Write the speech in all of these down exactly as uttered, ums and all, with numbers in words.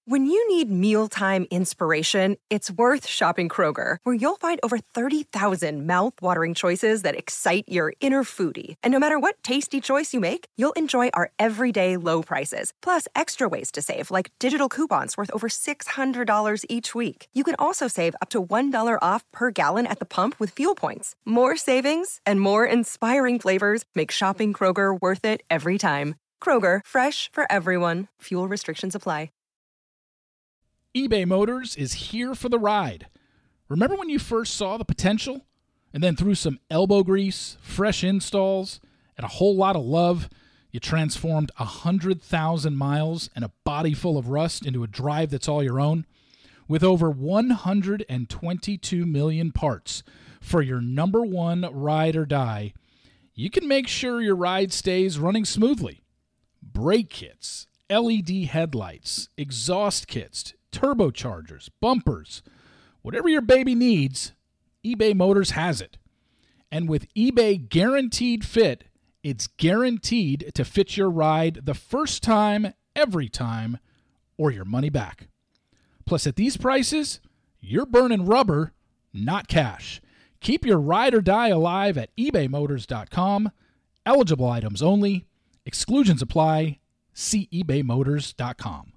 When you need mealtime inspiration, it's worth shopping Kroger, where you'll find over thirty thousand mouth-watering choices that excite your inner foodie. And no matter what tasty choice you make, you'll enjoy our everyday low prices, plus extra ways to save, like digital coupons worth over six hundred dollars each week. You can also save up to one dollar off per gallon at the pump with fuel points. More savings and more inspiring flavors make shopping Kroger worth it every time. Kroger, fresh for everyone. Fuel restrictions apply. eBay Motors is here for the ride. Remember when you first saw the potential? And then through some elbow grease, fresh installs, and a whole lot of love, you transformed one hundred thousand miles and a body full of rust into a drive that's all your own? With over one hundred twenty-two million parts for your number one ride or die, you can make sure your ride stays running smoothly. Brake kits, L E D headlights, exhaust kits, turbochargers, bumpers, whatever your baby needs, eBay Motors has it. And with eBay Guaranteed Fit, it's guaranteed to fit your ride the first time, every time, or your money back. Plus, at these prices, you're burning rubber, not cash. Keep your ride or die alive at ebay motors dot com. Eligible items only. Exclusions apply. See ebay motors dot com.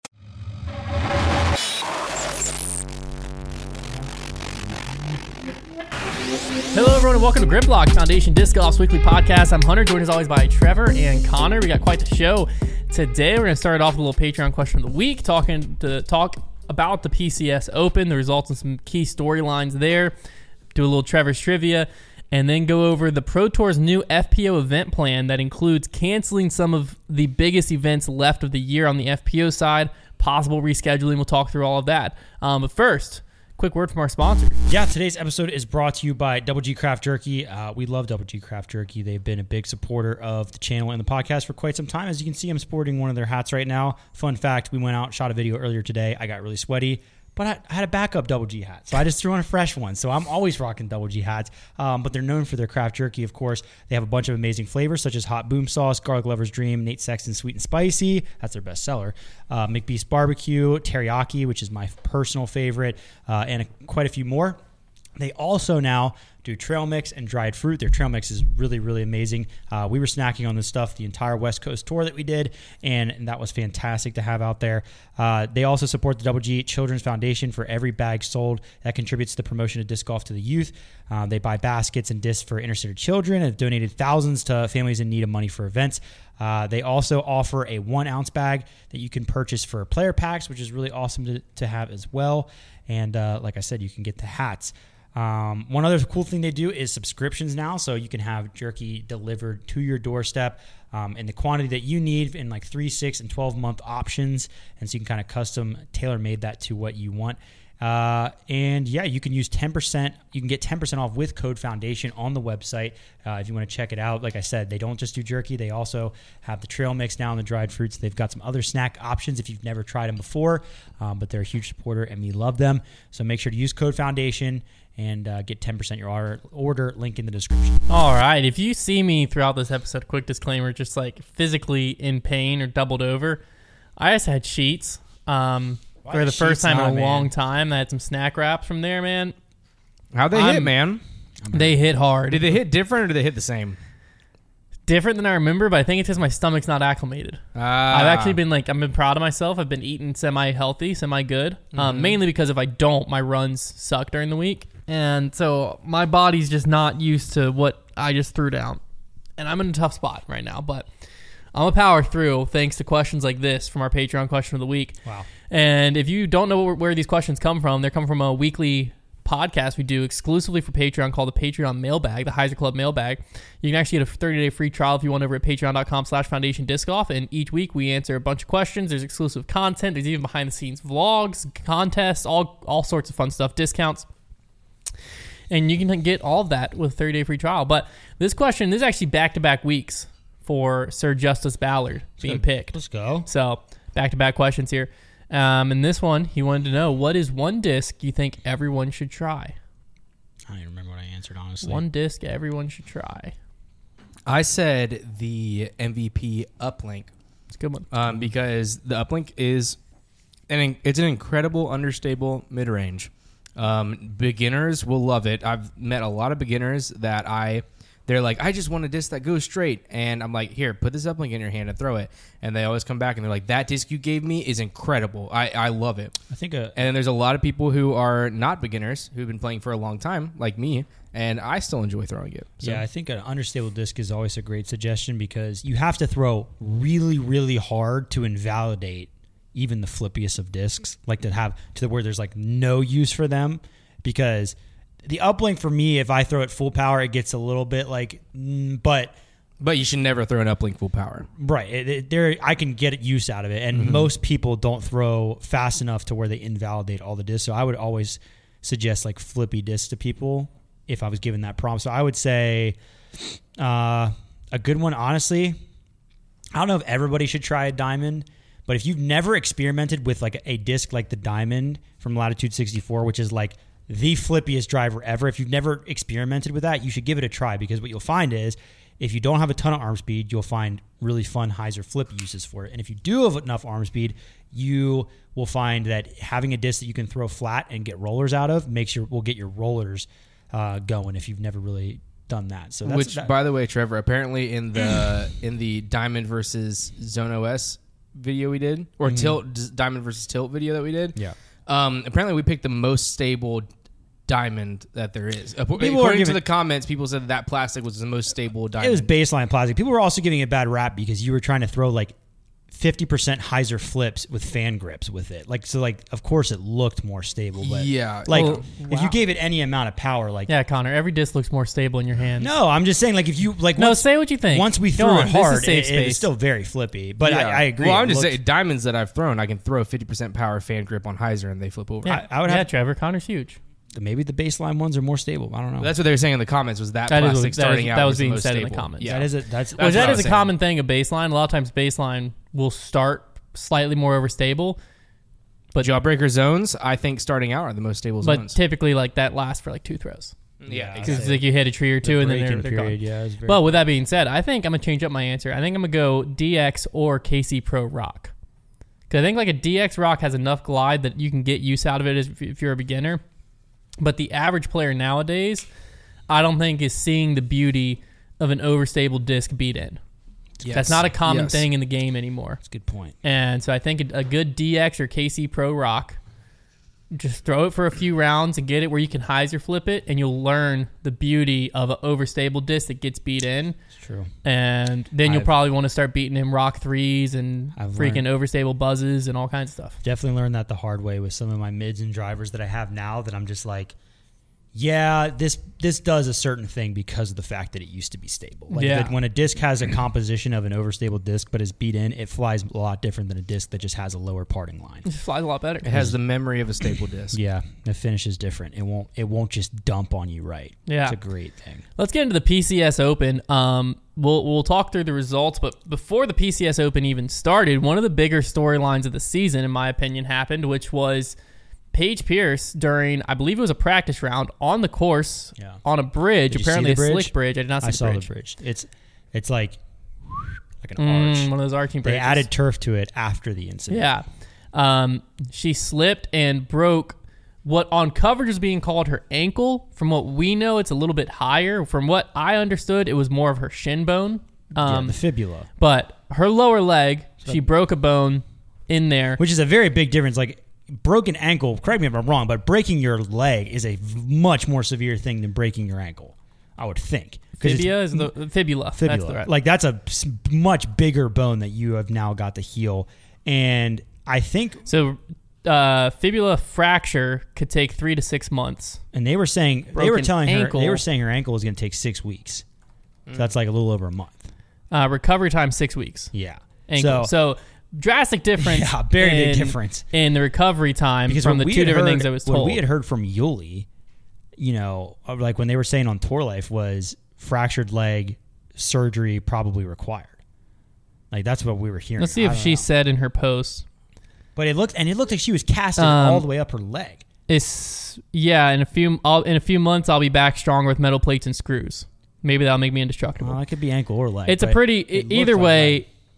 Hello, everyone, and welcome to Gridlock, Foundation Disc Golf's weekly podcast. I'm Hunter, joined as always by Trevor and Connor. We got quite the show today. We're going to start it off with a little Patreon question of the week, talking to talk about the P C S Open, the results and some key storylines there. Do a little Trevor's trivia, and then go over the Pro Tour's new F P O event plan that includes canceling some of the biggest events left of the year on the F P O side, possible rescheduling. We'll talk through all of that. Um, but first, quick word from our sponsors. Yeah, today's episode is brought to you by Double G Craft Jerky. Uh, we love Double G Craft Jerky. They've been a big supporter of the channel and the podcast for quite some time. As you can see, I'm sporting one of their hats right now. Fun fact, we went out, shot a video earlier today. I got really sweaty, but I, I had a backup Double G hat, so I just threw on a fresh one. So I'm always rocking Double G hats, um, but they're known for their craft jerky, of course. They have a bunch of amazing flavors, such as Hot Boom Sauce, Garlic Lover's Dream, Nate Sexton Sweet and Spicy. That's their best seller. Uh, McBeast Barbecue, Teriyaki, which is my personal favorite, uh, and a, quite a few more. They also now do trail mix and dried fruit. Their trail mix is really, really amazing. Uh, we were snacking on this stuff the entire West Coast tour that we did, and, and that was fantastic to have out there. Uh, they also support the Double G Children's Foundation. For every bag sold, that contributes to the promotion of disc golf to the youth. Uh, they buy baskets and discs for inner-city children and have donated thousands to families in need of money for events. Uh, they also offer a one-ounce bag that you can purchase for player packs, which is really awesome to, to have as well. And uh, like I said, you can get the hats. Um, one other cool thing they do is subscriptions now, so you can have jerky delivered to your doorstep um, in the quantity that you need in like three, six, and twelve month options, and so you can kind of custom tailor made that to what you want. Uh, and yeah, you can use ten percent. You can get ten percent off with code Foundation on the website uh, if you want to check it out. Like I said, they don't just do jerky; they also have the trail mix now and the dried fruits. They've got some other snack options if you've never tried them before, um, but they're a huge supporter and we love them. So make sure to use code Foundation and uh, get ten percent your order, order. Link in the description. All right. If you see me throughout this episode, quick disclaimer, just like physically in pain or doubled over, I just had sheets. Um, Why for the first time in a on, long man? time. I had some snack wraps from there, man. How'd they I'm- hit, man? They hit hard. Did they hit different or did they hit the same? Different than I remember, but I think it's because my stomach's not acclimated. Uh, I've actually been like, I've been proud of myself. I've been eating semi-healthy, semi-good. Um, Mm-hmm. mainly because if I don't, my runs suck during the week. And so my body's just not used to what I just threw down. And I'm in a tough spot right now, but I'm a power through thanks to questions like this from our Patreon question of the week. Wow. And if you don't know where, where these questions come from, they come from a weekly podcast we do exclusively for Patreon called the Patreon Mailbag, the Heiser Club Mailbag. You can actually get a thirty-day free trial if you want over at patreon.com slash foundation disc golf. And each week we answer a bunch of questions. There's exclusive content. There's even behind-the-scenes vlogs, contests, all all sorts of fun stuff, discounts. And you can get all of that with a thirty-day free trial. But this question, this is actually back-to-back weeks for Sir Justice Ballard being picked. Let's go. So back-to-back questions here. Um, and this one, he wanted to know, what is one disc you think everyone should try? I don't even remember what I answered, honestly. One disc everyone should try. I said the M V P uplink It's a good one. um, because the uplink is an it's an incredible understable mid range. Um, beginners will love it. I've met a lot of beginners that I. They're like, I just want a disc that goes straight. And I'm like, here, put this uplink in your hand and throw it. And they always come back and they're like, that disc you gave me is incredible. I, I love it. I think, a, and then there's a lot of people who are not beginners who've been playing for a long time, like me, and I still enjoy throwing it. So. Yeah, I think an understable disc is always a great suggestion because you have to throw really, really hard to invalidate even the flippiest of discs, like to have to where there's like no use for them because the uplink for me, if I throw it full power, it gets a little bit like, mm, but but you should never throw an uplink full power. Right, it, it, there I can get use out of it, and mm-hmm. most people don't throw fast enough to where they invalidate all the discs. So I would always suggest like flippy discs to people if I was given that prompt. So I would say uh, a good one, honestly. I don't know if everybody should try a diamond, but if you've never experimented with like a disc like the diamond from Latitude sixty-four, which is like the flippiest driver ever. If you've never experimented with that, you should give it a try because what you'll find is if you don't have a ton of arm speed, you'll find really fun hyzer flip uses for it. And if you do have enough arm speed, you will find that having a disc that you can throw flat and get rollers out of makes your will get your rollers uh, going if you've never really done that. So that's, which, that, by the way, Trevor, apparently in the in the Diamond versus Zone O S video we did, or mm-hmm. Tilt Diamond versus Tilt video that we did, yeah. Um, apparently we picked the most stable diamond that there is. People According giving, to the comments, people said that, that plastic was the most stable diamond. It was baseline plastic. People were also giving it a bad rap because you were trying to throw like fifty percent hyzer flips with fan grips with it. Like so, like of course it looked more stable, but yeah, like well, if wow. you gave it any amount of power, like yeah, Connor, every disc looks more stable in your hand. No, I'm just saying, like if you like no, once, say what you think. Once we Go threw on, it hard, this is safe it, space. it's still very flippy. But yeah. I, I agree. Well, I'm it just looked, saying diamonds that I've thrown, I can throw fifty percent power fan grip on hyzer and they flip over. Yeah, I, I would yeah, have Trevor, Connor's huge. Maybe the baseline ones are more stable. I don't know. That's what they were saying in the comments. Was that, that plastic is, starting that is, out that was was the being most said stable. in the comments. Yeah. That is a, that's well, that is a saying. common thing of baseline. A lot of times baseline will start slightly more overstable, but Jawbreaker zones, I think, starting out are the most stable but zones. But typically, like that lasts for like two throws. Yeah, because it's like you hit a tree or two the and then they're, they're period, gone. Yeah, very well, with that being said, I think I'm gonna change up my answer. I think I'm gonna go D X or K C Pro Rock. Because I think like a D X Rock has enough glide that you can get use out of it if, if you're a beginner. But the average player nowadays, I don't think is seeing the beauty of an overstable disc beat in. Yes. That's not a common yes. thing in the game anymore. That's a good point. And so I think a, a good D X or K C Pro Rock, just throw it for a few rounds and get it where you can hyzer flip it, and you'll learn the beauty of an overstable disc that gets beat in. It's true. And then you'll I've, probably want to start beating in rock threes and I've freaking learned, overstable buzzes and all kinds of stuff. Definitely learned that the hard way with some of my mids and drivers that I have now that I'm just like, yeah, this this does a certain thing because of the fact that it used to be stable. Like yeah. that when a disc has a composition of an overstable disc but is beat in, it flies a lot different than a disc that just has a lower parting line. It just flies a lot better. It has the memory of a stable disc. Yeah, the finish is different. It won't it won't just dump on you right. Yeah. It's a great thing. Let's get into the P C S Open. Um, we'll we'll talk through the results, but before the P C S Open even started, one of the bigger storylines of the season, in my opinion, happened, which was Paige Pierce during, I believe it was a practice round on the course, yeah. on a bridge, did apparently a bridge? slick bridge. I did not see I the saw bridge. the bridge. It's it's like like an Mm, arch. one of those arching They bridges. added turf to it after the incident. Yeah. Um, she slipped and broke what on coverage is being called her ankle. From what we know, it's a little bit higher. From what I understood, it was more of her shin bone. Um, yeah, the fibula. But her lower leg, she broke a bone in there. Which is a very big difference. Like, broken ankle, correct me if I'm wrong, but breaking your leg is a much more severe thing than breaking your ankle, I would think. Fibula is the fibula. Fibula. That's the right. Like, that's a much bigger bone that you have now got to heal. And I think... So, uh, fibula fracture could take three to six months. And they were saying... Broken they were telling ankle. her... They were saying her ankle was going to take six weeks. So that's like a little over a month. Uh, recovery time, six weeks. Yeah. Ankle. So... so drastic difference. Yeah, very in, big difference in the recovery time because from the two different heard, things I was told. What we had heard from Yuli, you know, like when they were saying on Tour Life was fractured leg surgery probably required. Like that's what we were hearing. Let's see if she know. said in her post. But it looked and it looked like she was casting um, all the way up her leg. It's yeah. In a few I'll, in a few months, I'll be back stronger with metal plates and screws. Maybe that'll make me indestructible. Well, it could be ankle or leg. It's a pretty it either way. Like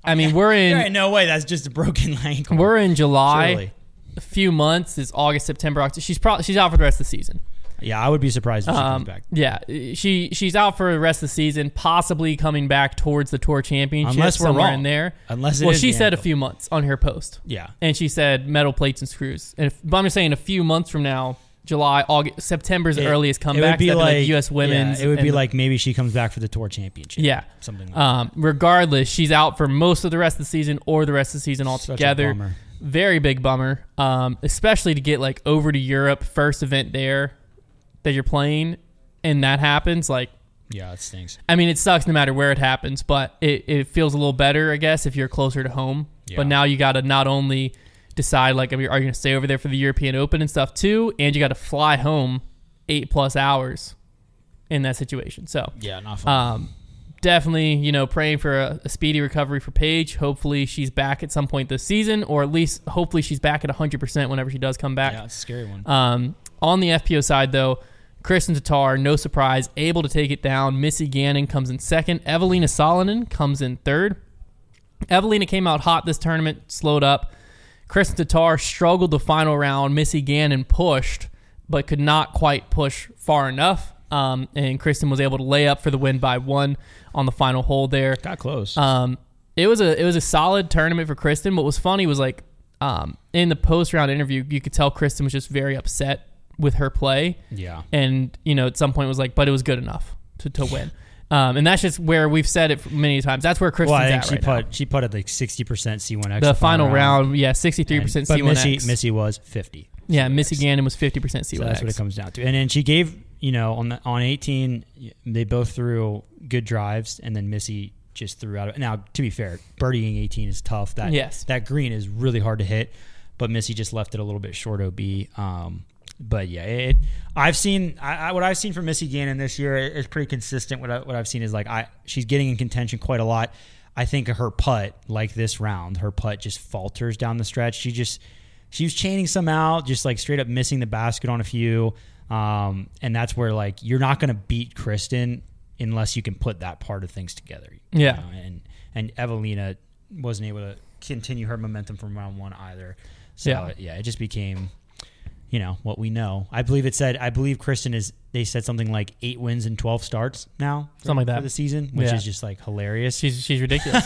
I mean, we're in. There ain't no way that's just a broken ankle. We're in July. Surely. A few months is August, September, October. She's probably she's out for the rest of the season. Yeah, I would be surprised if she Um, comes back. yeah, she she's out for the rest of the season, possibly coming back towards the tour championship. Unless we're somewhere wrong. in there. Unless it well, is she the said a ankle. few months on her post. Yeah. And she said metal plates and screws. And if, but I'm just saying a few months from now, July, August, September's the It- earliest it comeback. would be That'd like, like U S Women's. Yeah, it would be and- like maybe she comes back for the tour championship. yeah, Something like Um, regardless, she's out for most of the rest of the season or the rest of the season Such a altogether. bummer. Very big bummer, um, especially to get like over to Europe, first event there that you're playing, and that happens. Like, that. Yeah, it stinks. I mean, it sucks no matter where it happens, but it, it feels a little better, I guess, if you're closer to home. Yeah. But now you got to not only decide, like, are you going to stay over there for the European Open and stuff too, and you got to fly home eight plus hours in that situation. So, Yeah, not fun. um, definitely, you know, praying for a, a speedy recovery for Paige. Hopefully she's back at some point this season, or at least hopefully she's back at one hundred percent whenever she does come back. yeah, it's a scary one. Um, on the F P O side, though, Kristen Tatar, no surprise, able to take it down. Missy Gannon comes in second. Evelina Salonen comes in third. Evelina came out hot this tournament, slowed up. Kristen Tatar struggled the final round. Missy Gannon pushed, but could not quite push far enough. Um, and Kristen was able to lay up for the win by one on the final hole there. Got close. Um, it was a it was a solid tournament for Kristen. What was funny was like um, in the post round interview, you could tell Kristen was just very upset with her play, yeah. and you know at some point was like, but it was good enough to to win. Um, and that's just where we've said it many times. That's where Kristen's Well, I think at she right put now. she put at like sixty percent C one X. The final round, yeah, sixty-three percent but C one X. Missy Missy was fifty. Yeah, Missy Gannon was fifty percent C So one X. that's what it comes down to. And then she gave, you know, on the on eighteen, they both threw good drives, and then Missy just threw out. Now, to be fair, birdieing eighteen is tough. That Yes. that green is really hard to hit, but Missy just left it a little bit short O B. Um, but yeah, it. I've seen I, I, what I've seen from Missy Gannon this year is pretty consistent. What I, what I've seen is like I she's getting in contention quite a lot. I think her putt, like this round, her putt just falters down the stretch. She just she was chaining some out, just like straight up missing the basket on a few. Um, and that's where like you're not going to beat Kristen unless you can put that part of things together. you Yeah. know? And and Evelina wasn't able to continue her momentum from round one either. So Yeah. yeah, yeah it just became, you know, what we know. I believe it said. I believe Kristen is. They said something like eight wins and twelve starts now, for, Something like that. for the season, which Yeah. is just like hilarious. She's she's ridiculous.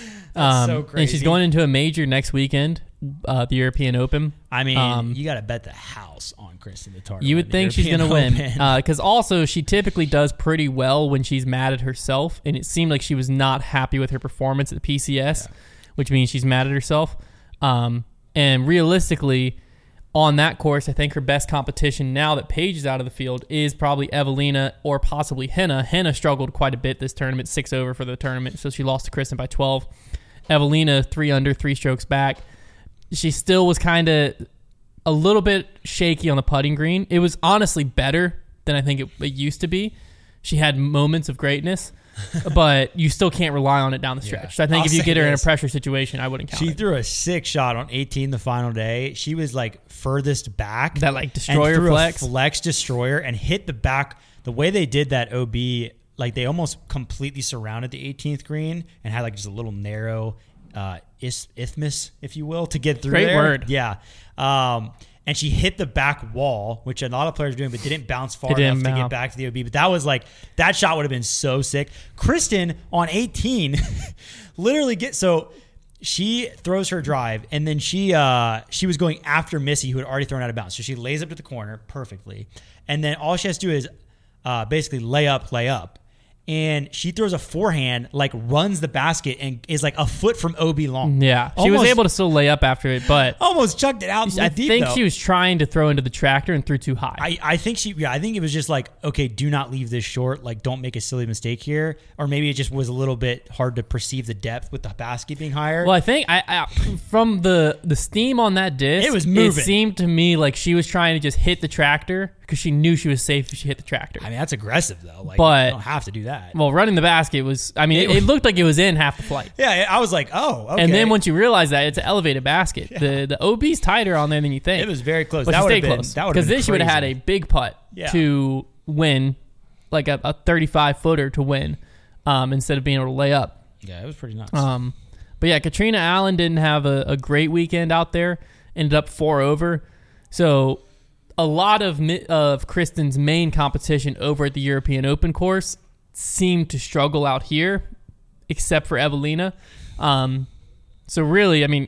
um, so And she's crazy. going into a major next weekend, uh, the European Open. I mean, um, you got to bet the house on Kristen Tatar. to You win would the think she's going to European win Open. because also she typically does pretty well when she's mad at herself, and it seemed like she was not happy with her performance at the P C S, which means she's mad at herself. Um, and realistically, on that course, I think her best competition now that Paige is out of the field is probably Evelina or possibly Henna. Henna struggled quite a bit this tournament, six over for the tournament, so she lost to Kristen by twelve. Evelina, three under, three strokes back. She still was kind of a little bit shaky on the putting green. It was honestly better than I think it, it used to be. She had moments of greatness, but you still can't rely on it down the stretch. Yeah. So I think I'll if you say get her in a this. pressure situation, I wouldn't count She it. threw a six shot on eighteen the final day. She was like furthest back. That, like, and destroyer threw flex? A flex destroyer and hit the back. The way they did that O B, like they almost completely surrounded the eighteenth green and had like just a little narrow uh, is- isthmus, if you will, to get through Great there. word. Yeah. Um, and she hit the back wall, which a lot of players are doing, but didn't bounce far It didn't enough to bounce. get back to the O B. But that was like, that shot would have been so sick. Kristen on eighteen literally get so she throws her drive and then she uh she was going after Missy, who had already thrown out of bounds. So she lays up to the corner perfectly. And then all she has to do is uh basically lay up, lay up. And she throws a forehand, like runs the basket and is like a foot from O B long. Yeah, she was Almost- able to still lay up after it, but Almost chucked it out I deep, think though. she was trying to throw into the tractor and threw too high. I, I think she yeah I think it was just like, okay, do not leave this short, like don't make a silly mistake here, or maybe it just was a little bit hard to perceive the depth with the basket being higher. Well, I think I, I from the the steam on that disc, It was moving. It seemed to me like she was trying to just hit the tractor because she knew she was safe if she hit the tractor. I mean, that's aggressive though. Like, But- you don't have to do that. Well, running the basket was, I mean, it, it looked like it was in half the flight. Yeah, I was like, oh, okay. And then once you realize that it's an elevated basket, the the O B's tighter on there than you think. it was very close. But that she would have stayed been close that would because have then she would have had a big putt Yeah. to win, like a, a thirty-five footer to win, um, instead of being able to lay up. yeah, it was pretty nuts. Um, But yeah, Katrina Allen didn't have a, a great weekend out there. Ended up four over. So a lot of of Kristen's main competition over at the European Open course seemed to struggle out here, except for Evelina. Um, so really, I mean,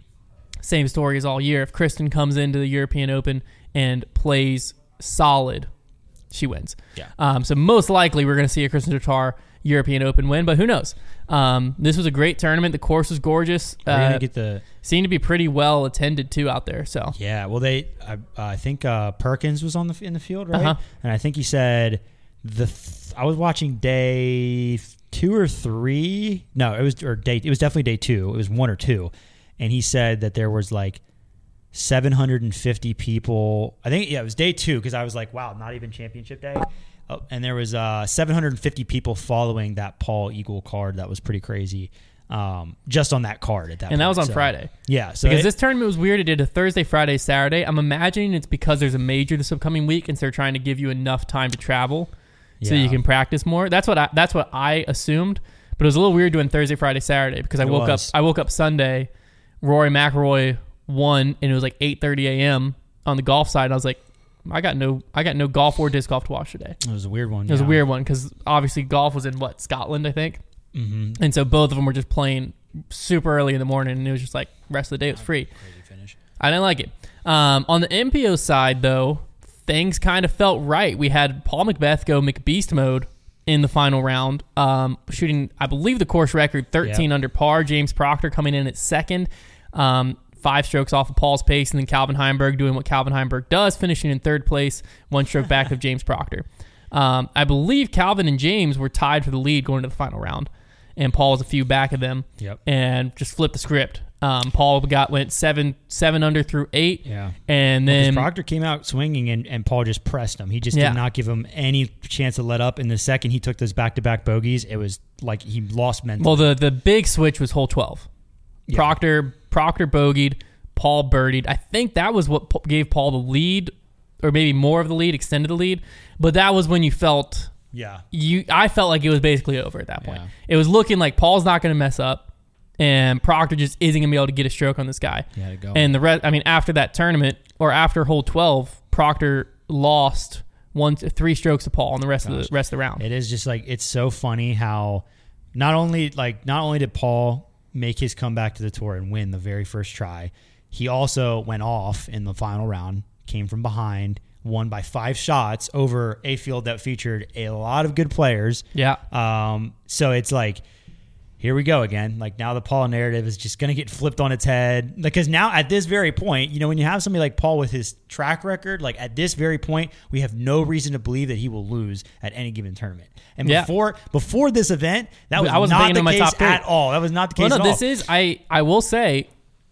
same story as all year. If Kristen comes into the European Open and plays solid, she wins. Yeah. Um, so most likely we're going to see a Kristen Tatar European Open win, but who knows? Um, this was a great tournament. The course was gorgeous. We're Uh, gonna get the seemed to be pretty well attended too out there. So yeah. Well, they I, I think uh, Perkins was on the in the field, right? Uh-huh. And I think he said the th- I was watching day two or three. No, it was or day. It was definitely day two. It was one or two, and he said that there was like seven hundred fifty people. I think yeah, it was day two because I was like, wow, not even championship day. Oh, and there was uh, seven hundred fifty people following that Paul Eagle card. That was pretty crazy. Um, just on that card at that. And that point. was on So, Friday. Yeah, so because it- this tournament was weird. It did a Thursday, Friday, Saturday. I'm imagining it's because there's a major this upcoming week, and so they're trying to give you enough time to travel so Yeah. you can practice more. That's what I, that's what I assumed. But it was a little weird doing Thursday, Friday, Saturday because I It woke was. up. I woke up Sunday. Rory McIlroy won, and it was like eight thirty a.m. on the golf side. And I was like, I got no, I got no golf or disc golf to watch today. it was a weird one. It was yeah. a weird one because obviously golf was in what Scotland, I think, Mm-hmm. and so both of them were just playing super early in the morning, and it was just like rest of the day was free. Crazy finish. I didn't like it. Um, on the M P O side, though, things kind of felt right. We had Paul McBeth go McBeast mode in the final round, um, shooting, I believe, the course record thirteen Yeah. under par. James Proctor coming in at second, um, five strokes off of Paul's pace, and then Calvin Heimberg doing what Calvin Heimberg does, finishing in third place, one stroke back of James Proctor. Um, I believe Calvin and James were tied for the lead going to the final round, and Paul was a few back of them. Yep. And just flipped the script. Um, Paul got went seven seven under through eight. Yeah. And Because then Proctor came out swinging and, and Paul just pressed him. He just Yeah. did not give him any chance to let up. And the second he took those back-to-back bogeys, it was like he lost mentally. well, the the big switch was hole twelve. Yeah. Proctor Proctor bogeyed, Paul birdied. I think that was what p- gave Paul the lead, or maybe more of the lead, extended the lead. But that was when you felt yeah. you. I felt like it was basically over at that point. Yeah. It was looking like Paul's not going to mess up, and Proctor just isn't going to be able to get a stroke on this guy. He had to go. And the rest, I mean, after that tournament or after hole twelve, Proctor lost one, three strokes to Paul on the rest of the rest of the round. It is just like, it's so funny how not only like not only did Paul make his comeback to the tour and win the very first try, he also went off in the final round, came from behind, won by five shots over a field that featured a lot of good players. Yeah. Um, so it's like, here we go again. Like now the Paul narrative is just going to get flipped on its head. Because now at this very point, you know, when you have somebody like Paul with his track record, like at this very point, we have no reason to believe that he will lose at any given tournament. And Yeah. before before this event, that was I wasn't not thinking the of my case top three. at all. That was not the Well, case no, at all. this is, I, I will say,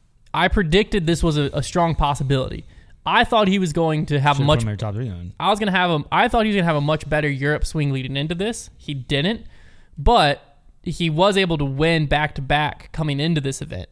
I predicted this was a, a strong possibility. I thought he was going to have Should've much. put him in your top three then. I was going to have him. I thought he was going to have a much better Europe swing leading into this. He didn't, but he was able to win back to back coming into this event.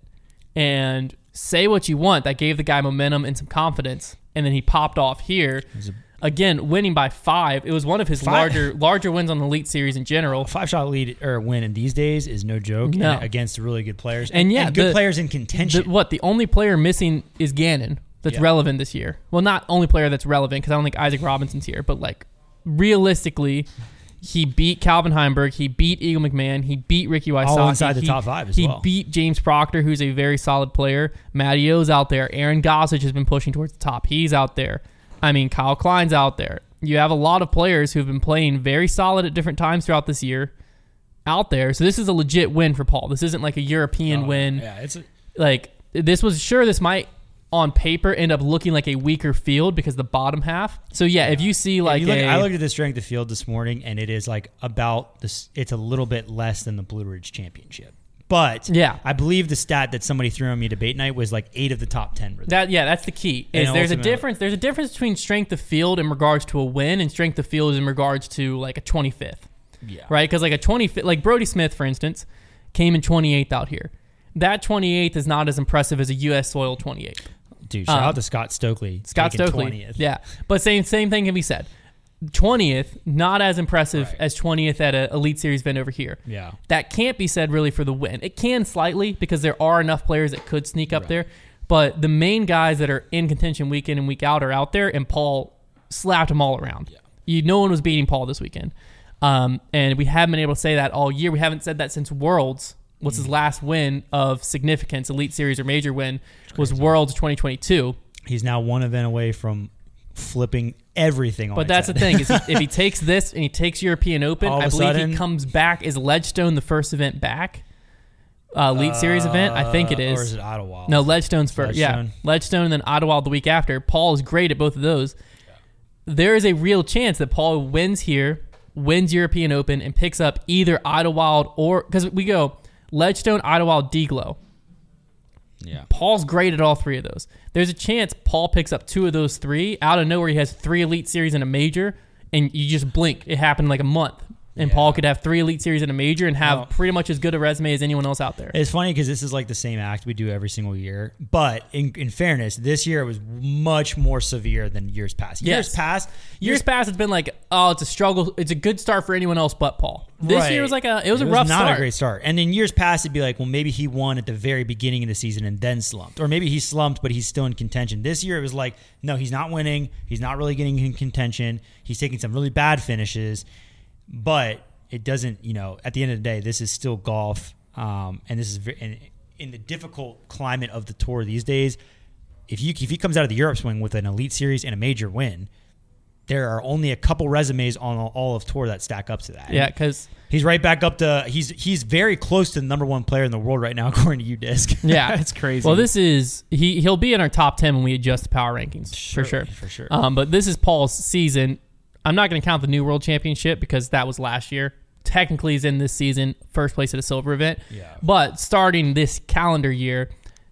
And say what you want, that gave the guy momentum and some confidence. And then he popped off here. Again, winning by five. It was one of his Five- larger larger wins on the Elite Series in general. A five shot lead or win in these days is no joke No. and against really good players. And yeah, good the- players in The, contention. what the only player missing is Gannon that's Yeah. relevant this year. Well, not only player that's relevant because I don't think Isaac Robinson's here, but like realistically, he beat Calvin Heimberg, he beat Eagle McMahon, he beat Ricky Wysocki. All inside the he, top five as he well. beat James Proctor, who's a very solid player. Matty O's out there. Aaron Gossage has been pushing towards the top. He's out there. I mean, Kyle Klein's out there. You have a lot of players who've been playing very solid at different times throughout this year out there. So this is a legit win for Paul. This isn't like a European Oh, win. Yeah, it's a, Like this was sure this might on paper end up looking like a weaker field because the bottom half. So yeah, if you see like you look, a, I looked at the strength of field this morning, and it is like about this. It's a little bit less than the Blue Ridge Championship, but Yeah. I believe the stat that somebody threw on me debate night was like eight of the top ten. Were there. that yeah, that's the key. Is And there's a ultimately- difference. There's a difference between strength of field in regards to a win and strength of field in regards to like a twenty-fifth. Yeah, Right? Because like a twenty-fifth, like Brody Smith, for instance, came in twenty-eighth out here. That twenty-eighth is not as impressive as a U S soil twenty-eighth. Dude, shout Um, out to Scott Stokely. Scott taking Stokely. twentieth. Yeah. But same same thing can be said. twentieth, not as impressive Right. as twentieth at an Elite Series event over here. Yeah. That can't be said really for the win. It can slightly because there are enough players that could sneak up Right. there. But the main guys that are in contention week in and week out are out there, and Paul slapped them all around. Yeah. You, no one was beating Paul this weekend. Um, and we haven't been able to say that all year. We haven't said that since Worlds was Mm. his last win of significance, Elite Series or major win, was Worlds twenty twenty-two. He's now one event away from flipping everything on But its that's head. the thing, is he, if he takes this and he takes European Open, All of I a believe sudden- he comes back. Is Ledgestone the first event back? Uh, Elite Series event? I think it Uh, is. Or is it Idlewild? No, Ledgestone's first. Yeah, Ledgestone. Ledgestone and then Idlewild the week after. Paul is great at both of those. There is a real chance that Paul wins here, wins European Open, and picks up either Idlewild or... Because we go Ledgestone, Idlewild, D-Glow. Yeah. Paul's great at all three of those. There's a chance Paul picks up two of those three. Out of nowhere, he has three Elite Series and a major, and you just blink. It happened in like a month. And Yeah. Paul could have three Elite Series and a major and have Well- pretty much as good a resume as anyone else out there. It's funny because this is like the same act we do every single year. But in, in fairness, this year it was much more severe than years past. Years Yes. past, Years past, it's been like, oh, it's a struggle. It's a good start for anyone else but Paul. This Right. year was like a, it was a it rough was not start. a great start. And in years past, it'd be like, well, maybe he won at the very beginning of the season and then slumped, or maybe he slumped but he's still in contention. This year, it was like, no, he's not winning. He's not really getting in contention. He's taking some really bad finishes, but it doesn't. You know, at the end of the day, this is still golf, um, and this is very, and in the difficult climate of the tour these days. If you if he comes out of the Europe swing with an Elite Series and a major win, there are only a couple resumes on all of tour that stack up to that. Yeah, because He's right back up to he's he's very close to the number one player in the world right now, according to UDisc. yeah, It's crazy. Well, this is he he'll be in our top ten when we adjust the power rankings for sure. Surely, for sure. Um, but this is Paul's season. I'm not going to count the New World Championship because that was last year. Technically, he's in this season, first place at a silver event. Yeah. But starting this calendar year,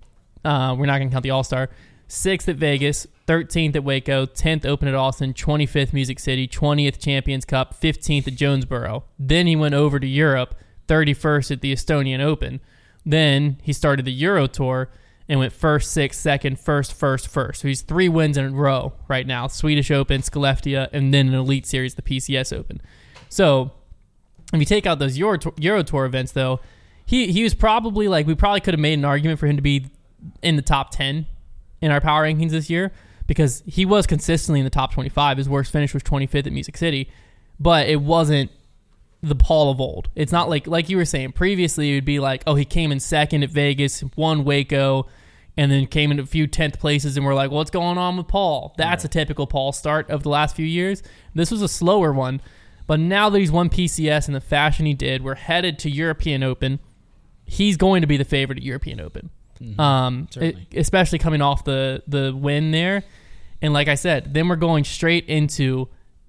uh, we're not going to count the All Star. Sixth at Vegas, thirteenth at Waco, tenth Open at Austin, twenty-fifth Music City, twentieth Champions Cup, fifteenth at Jonesboro. Then he went over to Europe, thirty-first at the Estonian Open. Then he started the Euro Tour and went first, sixth, second, first, first, first. So he's three wins in a row right now. Swedish Open, Skellefteå, and then an Elite Series, the P C S Open. So if you take out those Euro Tour, Euro Tour events, though, he, he was probably like, we probably could have made an argument for him to be in the top ten in our power rankings this year because he was consistently in the top twenty-five. His worst finish was twenty-fifth at Music City, but it wasn't the Paul of old. It's not like, like you were saying previously, it would be like, oh, he came in second at Vegas, won Waco, and then came in a few tenth places, and we're like, what's going on with Paul? That's right. A typical Paul start of the last few years. This was a slower one, but now that he's won P C S in the fashion he did, we're headed to European Open. He's going to be the favorite at European Open. Mm-hmm. Um, Certainly. it, especially coming off the, the win there. And like I said, then we're going straight into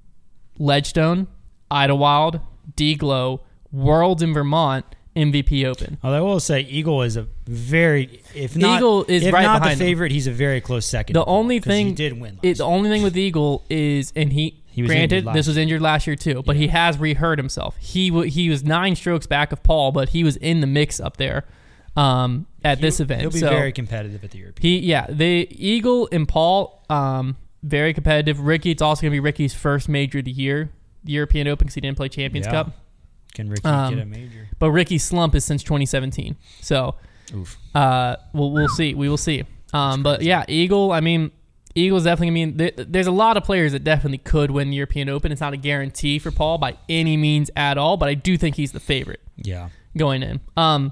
Ledgestone, Idlewild, D-Glow, Worlds in Vermont, M V P Open. Although I will say, Eagle is a very, if not, Eagle is if right not the behind him. favorite, he's a very close second. The only 'cause thing he did win. Last It, the year. only thing with Eagle is, and he, He was granted, injured last this was injured last year too, but he has rehurt himself. He w- he was nine strokes back of Paul, but he was in the mix up there um, at this event. He'll be so very competitive at the European. he, yeah, the Eagle and Paul, um, very competitive. Ricky, it's also going to be Ricky's first major of the year, the European Open, because he didn't play Champions Yeah. Cup. Can Ricky Um, get a major? But Ricky's slump is since twenty seventeen. So Oof. uh, we'll we'll see. We will see. Um, but yeah, Eagle. I mean, Eagle's definitely. I mean, th- there's a lot of players that definitely could win the European Open. It's not a guarantee for Paul by any means at all, but I do think he's the favorite Yeah. going in. Um,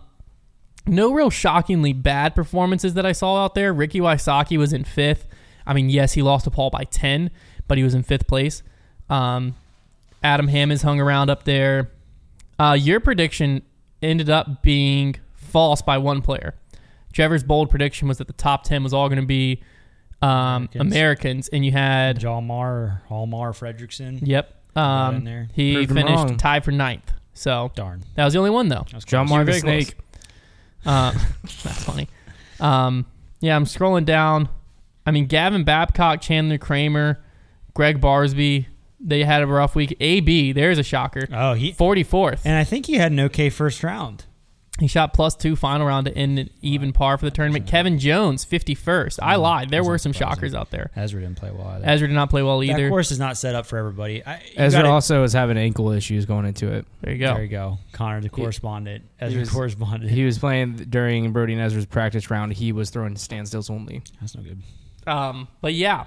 no real shockingly bad performances that I saw out there. Ricky Wysocki was in fifth. I mean, yes, he lost to Paul by ten, but he was in fifth place. Um, Adam Hammonds hung around up there. Uh, your prediction ended up being false by one player. Trevor's bold prediction was that the top ten was all going to be um, Americans. Americans, and you had John Mar, Hallmar, Fredrickson. Yep. Got in Um, there. he Proved him finished wrong. tied for ninth. So Darn. that was the only one though. That was John close. Mar the Very close. Snake. Uh, that's funny. Um, yeah, I'm scrolling down. I mean, Gavin Babcock, Chandler Kramer, Greg Barsby, they had a rough week. A B, there's a shocker. Oh, he forty-fourth. and I think he had an okay first round. He shot plus two final round to end an even par for the tournament. Kevin Jones, fifty-first. I lied. There were some shockers out there. Ezra didn't play well either. Ezra did not play well either. That course is not set up for everybody. I, you Ezra gotta- also was having ankle issues going into it. There you go. There you go. Connor, the correspondent. Ezra was- correspondent. He was playing during Brody and Ezra's practice round. He was throwing standstills only. That's no good. Um, but yeah,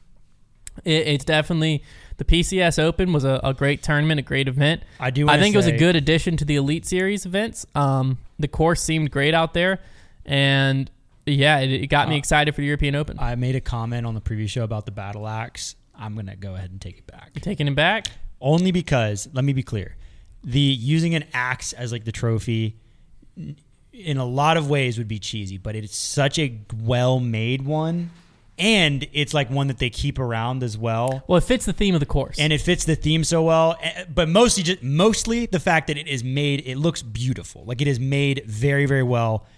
it, it's definitely the P C S Open was a, a great tournament, a great event. I do. I wanna think it was a say- good addition to the Elite Series events. Um, the course seemed great out there, and yeah, it, it got me Uh, excited for the European Open. I made a comment on the previous show about the battle axe. I'm gonna go ahead and take it back. You taking it back? Only because, let me be clear, the using an axe as like the trophy in a lot of ways would be cheesy, but it's such a well-made one, and it's like one that they keep around as well. Well, it fits the theme of the course. And it fits the theme so well, eh, but mostly just mostly the fact that it is made, it looks beautiful. Like it is made very, very well.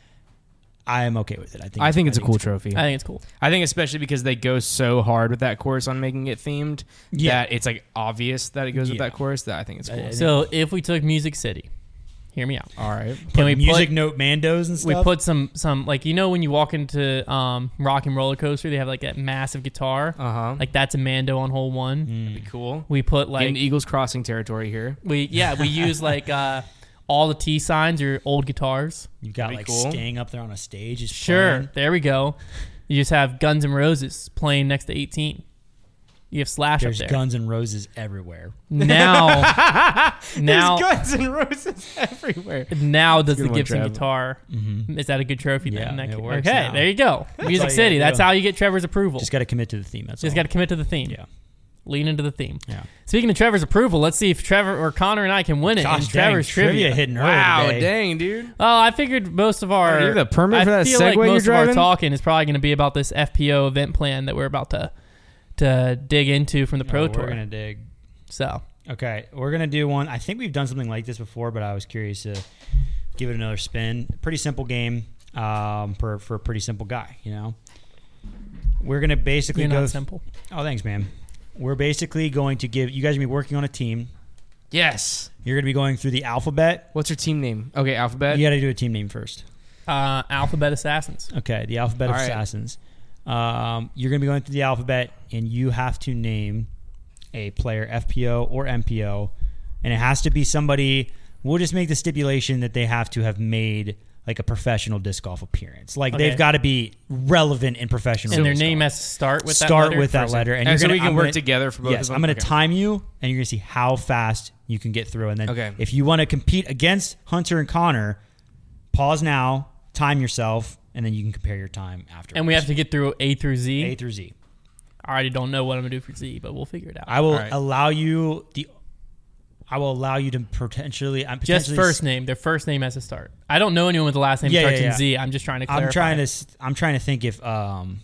I am okay with it. I think. I think it's a cool trophy. I think it's cool. I think especially because they go so hard with that course on making it themed Yeah. that it's like obvious that it goes with Yeah. that course. That I think it's cool. I- So if we took Music City, hear me out. All right. Can we music put, note Mandos and we stuff? put some some like you know when you walk into um, Rock and Roller Coaster, they have like that massive guitar. Uh huh. Like that's a Mando on hole one. Mm. Be cool. We put Like like in Eagles Crossing territory here. we yeah we use like uh, all the T signs or old guitars. You've got That'd like be cool. Sting up there on a stage. Just Sure, playing. there we go. You just have Guns N' Roses playing next to eighteen. You have Slash There's up there. Guns N' Roses everywhere. Now, now, Guns and Roses everywhere. now does Good the one, Gibson Trav. guitar? Is that a good trophy? Yeah, then? That it ca- works okay, now. there you go. Music all you City. gotta That's do. how you get Trevor's approval. Just got to commit to the theme. That's Just all. got to commit to the theme. Yeah. Lean into the theme. Yeah. Speaking of Trevor's approval, let's see if Trevor or Connor and I can win it Gosh, in dang, Trevor's trivia trivia. hitting early Wow, today. dang, dude. Oh, I figured most of our Oh, you have the permit I for that feel like Segway you're most of our driving? talking is probably going to be about this F P O event plan that we're about to to dig into from the Pro Oh, Tour. We're gonna dig. So Okay, we're gonna do one. I think we've done something like this before, but I was curious to give it another spin. Pretty simple game um, for for a pretty simple guy. You know, we're gonna basically you're go. not simple. Oh, thanks, man. We're basically going to give you guys. Are gonna be working on a team. Yes. You're gonna be going through the alphabet. What's your team name? Okay, Alphabet. You got to do a team name first. Uh, Alphabet Assassins. Okay, the alphabet All of right. assassins. Um, you're going to be going through the alphabet, and you have to name a player, F P O or M P O, and it has to be somebody. We'll just make the stipulation that they have to have made like a professional disc golf appearance. Like Okay. they've got to be relevant in professional. And their disc name golf. has to start with that start letter with that first. letter, and, And you're so gonna, we can I'm work gonna- together for both Yes, of them? I'm going to Okay. time you, and you're going to see how fast you can get through. And then, Okay. if you want to compete against Hunter and Connor, pause now, time yourself, and then you can compare your time after. And we have to get through A through Z. A through Z. I already don't know what I'm gonna do for Z, but we'll figure it out. I will All right. allow you the. I will allow you to potentially. I'm just potentially first name. Their first name has to start. I don't know anyone with the last name Yeah, starts yeah, yeah. in Z. I'm just trying to clarify. I'm trying to. s- I'm trying to think if um,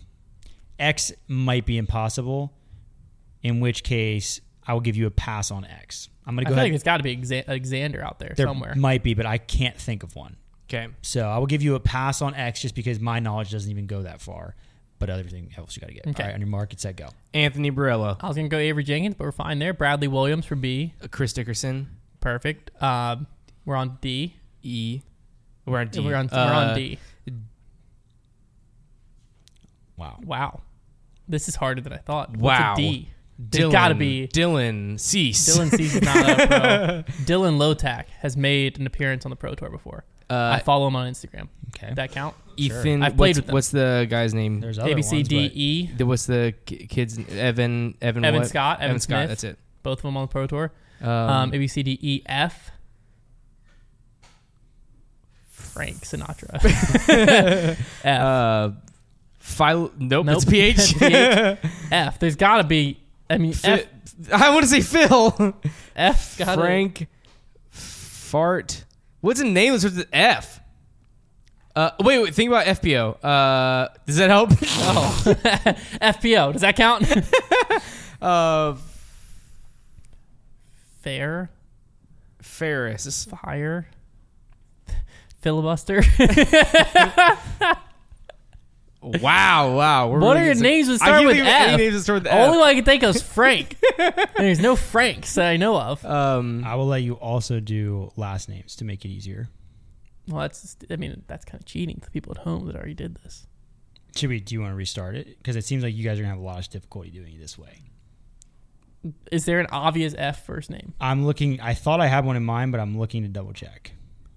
X might be impossible. In which case, I will give you a pass on X. I'm going I to go feel ahead. like it's got to be Exa- Alexander out there, there somewhere. might be, but I can't think of one. Okay. So I will give you a pass on X just because my knowledge doesn't even go that far. But everything else you got to get. Okay. All right, on your mark, get set, go. Anthony Barella. I was gonna go Avery Jenkins, but we're fine there. Bradley Williams for B, Uh, Chris Dickerson. perfect. Um, we're on D. E. We're on D. We're on, we're Uh, on D. Wow. Wow, this is harder than I thought. Wow. What's a D? There's Dylan. got to be Dylan Cease. Dylan Cease is not a pro. Dylan Lotak has made an appearance on the Pro Tour before. Uh, I follow him on Instagram. Okay. Did that count? Ethan. I've played what's, with them. what's the guy's name? There's other A B C ones, D but- E. The- What's the ki- kid's Evan? Evan. Evan what? Scott, Evan Scott. Smith. That's it. Both of them on the Pro Tour. Um, Um, A B C D E F. Frank Sinatra. F. uh, Phil. Nope. Nope. It's P H. P H. F. There's got to be. I mean, F. Fi- I want to say Phil. F. Gotta, Frank. Fart. What's the name that starts with F? Uh, wait, wait. Think about F P O. Uh, does that help? Oh. F P O. Does that count? uh, Fair. Ferris. Fire. Filibuster. Wow, wow. We're What really are your good. names that I start can't with think of any F? names that start with Only F. one I can think of is Frank. And there's no Franks that I know of. Um, I will let you also do last names to make it easier. Well, that's. I mean, that's kind of cheating to the people at home that already did this. Should we? Do you want to restart it? Because it seems like you guys are gonna have a lot of difficulty doing it this way. Is there an obvious F first name? I'm looking. I thought I had one in mind, but I'm looking to double check.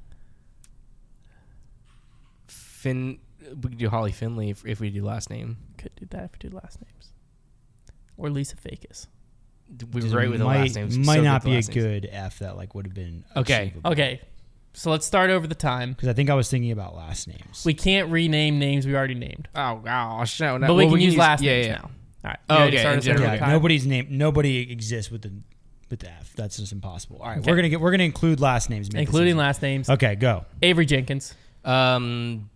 Finn. We could do Holly Finley if, if we do last name. Could do that if we do last names. Or Lisa Fakis. We were right with the might, last names. Might so not good be a with the last names. good F that like would have been Okay. Okay, so let's start over the time. Because I think I was thinking about last names. We can't rename names we already named. Oh gosh, no, no. But we well, can use last yeah, names yeah. now. All right. Oh, you ready to okay, start in us over general. the Yeah, time? nobody's name. Nobody exists with the with the F. That's just impossible. All right, Okay. we're gonna get. We're gonna include last names. Make Including this last names. easy. Okay, go. Avery Jenkins. Um,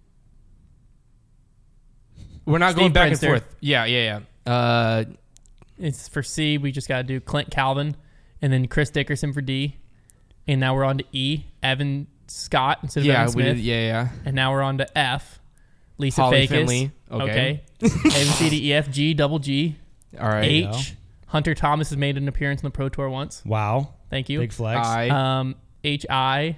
we're not Steve going back Brinster. and forth. Yeah, yeah, yeah. Uh, It's for C. We just got to do Clint Calvin. And then Chris Dickerson for D. And now we're on to E. Evan Scott instead of yeah, Evan we Smith. did. Yeah, yeah. And now we're on to F. Lisa Holly Fakis. Finley. Okay. A, B, C, D, E, F, G, double G. All right. you go. H. Hunter Thomas has made an appearance on the Pro Tour once. Wow. Thank you. Big flex. I. Um, H I.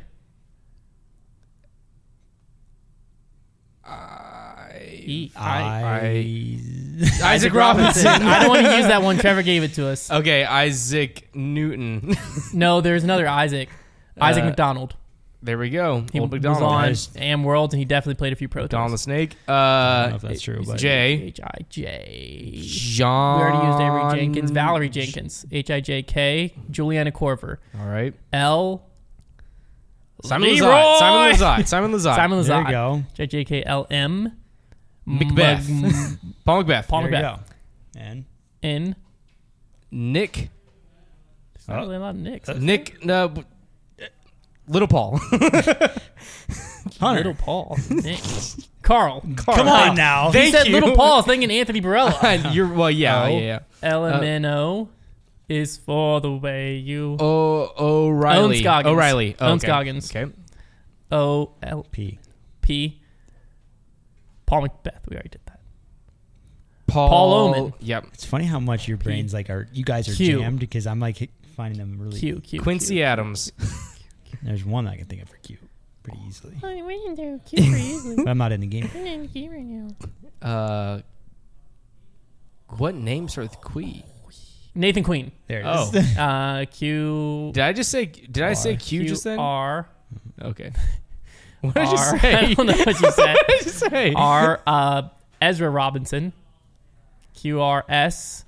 E. I. I. Isaac Robinson. I don't want to use that one. Trevor gave it to us. Okay, Isaac Newton. No, there's another Isaac. Isaac Uh, McDonald. there we go. He Old was McDonald. on Guys. Am Worlds, and he definitely played a few Pro Don the Tours. Snake. I don't know Uh, if that's true, but J. H I J. John. We already used Avery Jenkins. Valerie Jenkins. H I J K. Juliana Corver. All right. L. Simon Leroy! Lazat. Simon Lazat. Simon Lazat. Simon there Lazat. you go. J J K L M. Macbeth. Mug- Paul Macbeth. Paul There you Macbeth. go. And N. Nick. There's not really a lot of Nicks. Nick. No. b- Little Paul. Hunter. Little Paul. Nick. Carl. Come on now. He Thank said you. Little Paul. I was thinking Anthony Barella. You're well. Yeah. O. Yeah. Yeah. L M N O is for the way you. Oh, O'Reilly. Owen Scoggins. O'Reilly. Oh, Owen okay. Scoggins. Okay. O L P. P. Paul Macbeth. We already did that. Paul, Paul Oman. Yep. It's funny how much your brains like are. You guys are Q. jammed because I'm like finding them really. Q. Q. Quincy Q. Adams. There's one I can think of for Q pretty easily, Oh, we can do Q pretty easily. but I'm not in the game. We're in Q right now. Uh, what name starts with Quee? Nathan Queen. There it Oh. is. Uh, Q. Did I just say? Did I say R. Q, Q just then? R. Okay. What did R. you say? I don't know what you said. What did you say? R. Uh, Ezra Robinson. Q R S.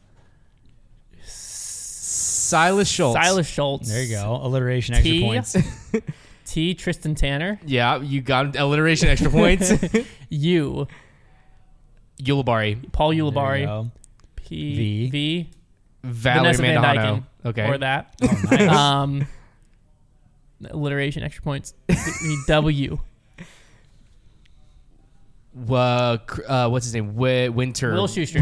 Silas Schultz. Silas Schultz. There you go. Alliteration, extra T. points. T. Tristan Tanner. Yeah, you got alliteration extra points. U. Yulabari. Paul There you Ulibarri. go. P. V. V. Valerie Vanessa Van Mandahano. Dyken. Okay. Or that. Oh, nice. Um, alliteration, extra points. W. Uh, cr- uh, what's his name? W- Winter. Will Schuster.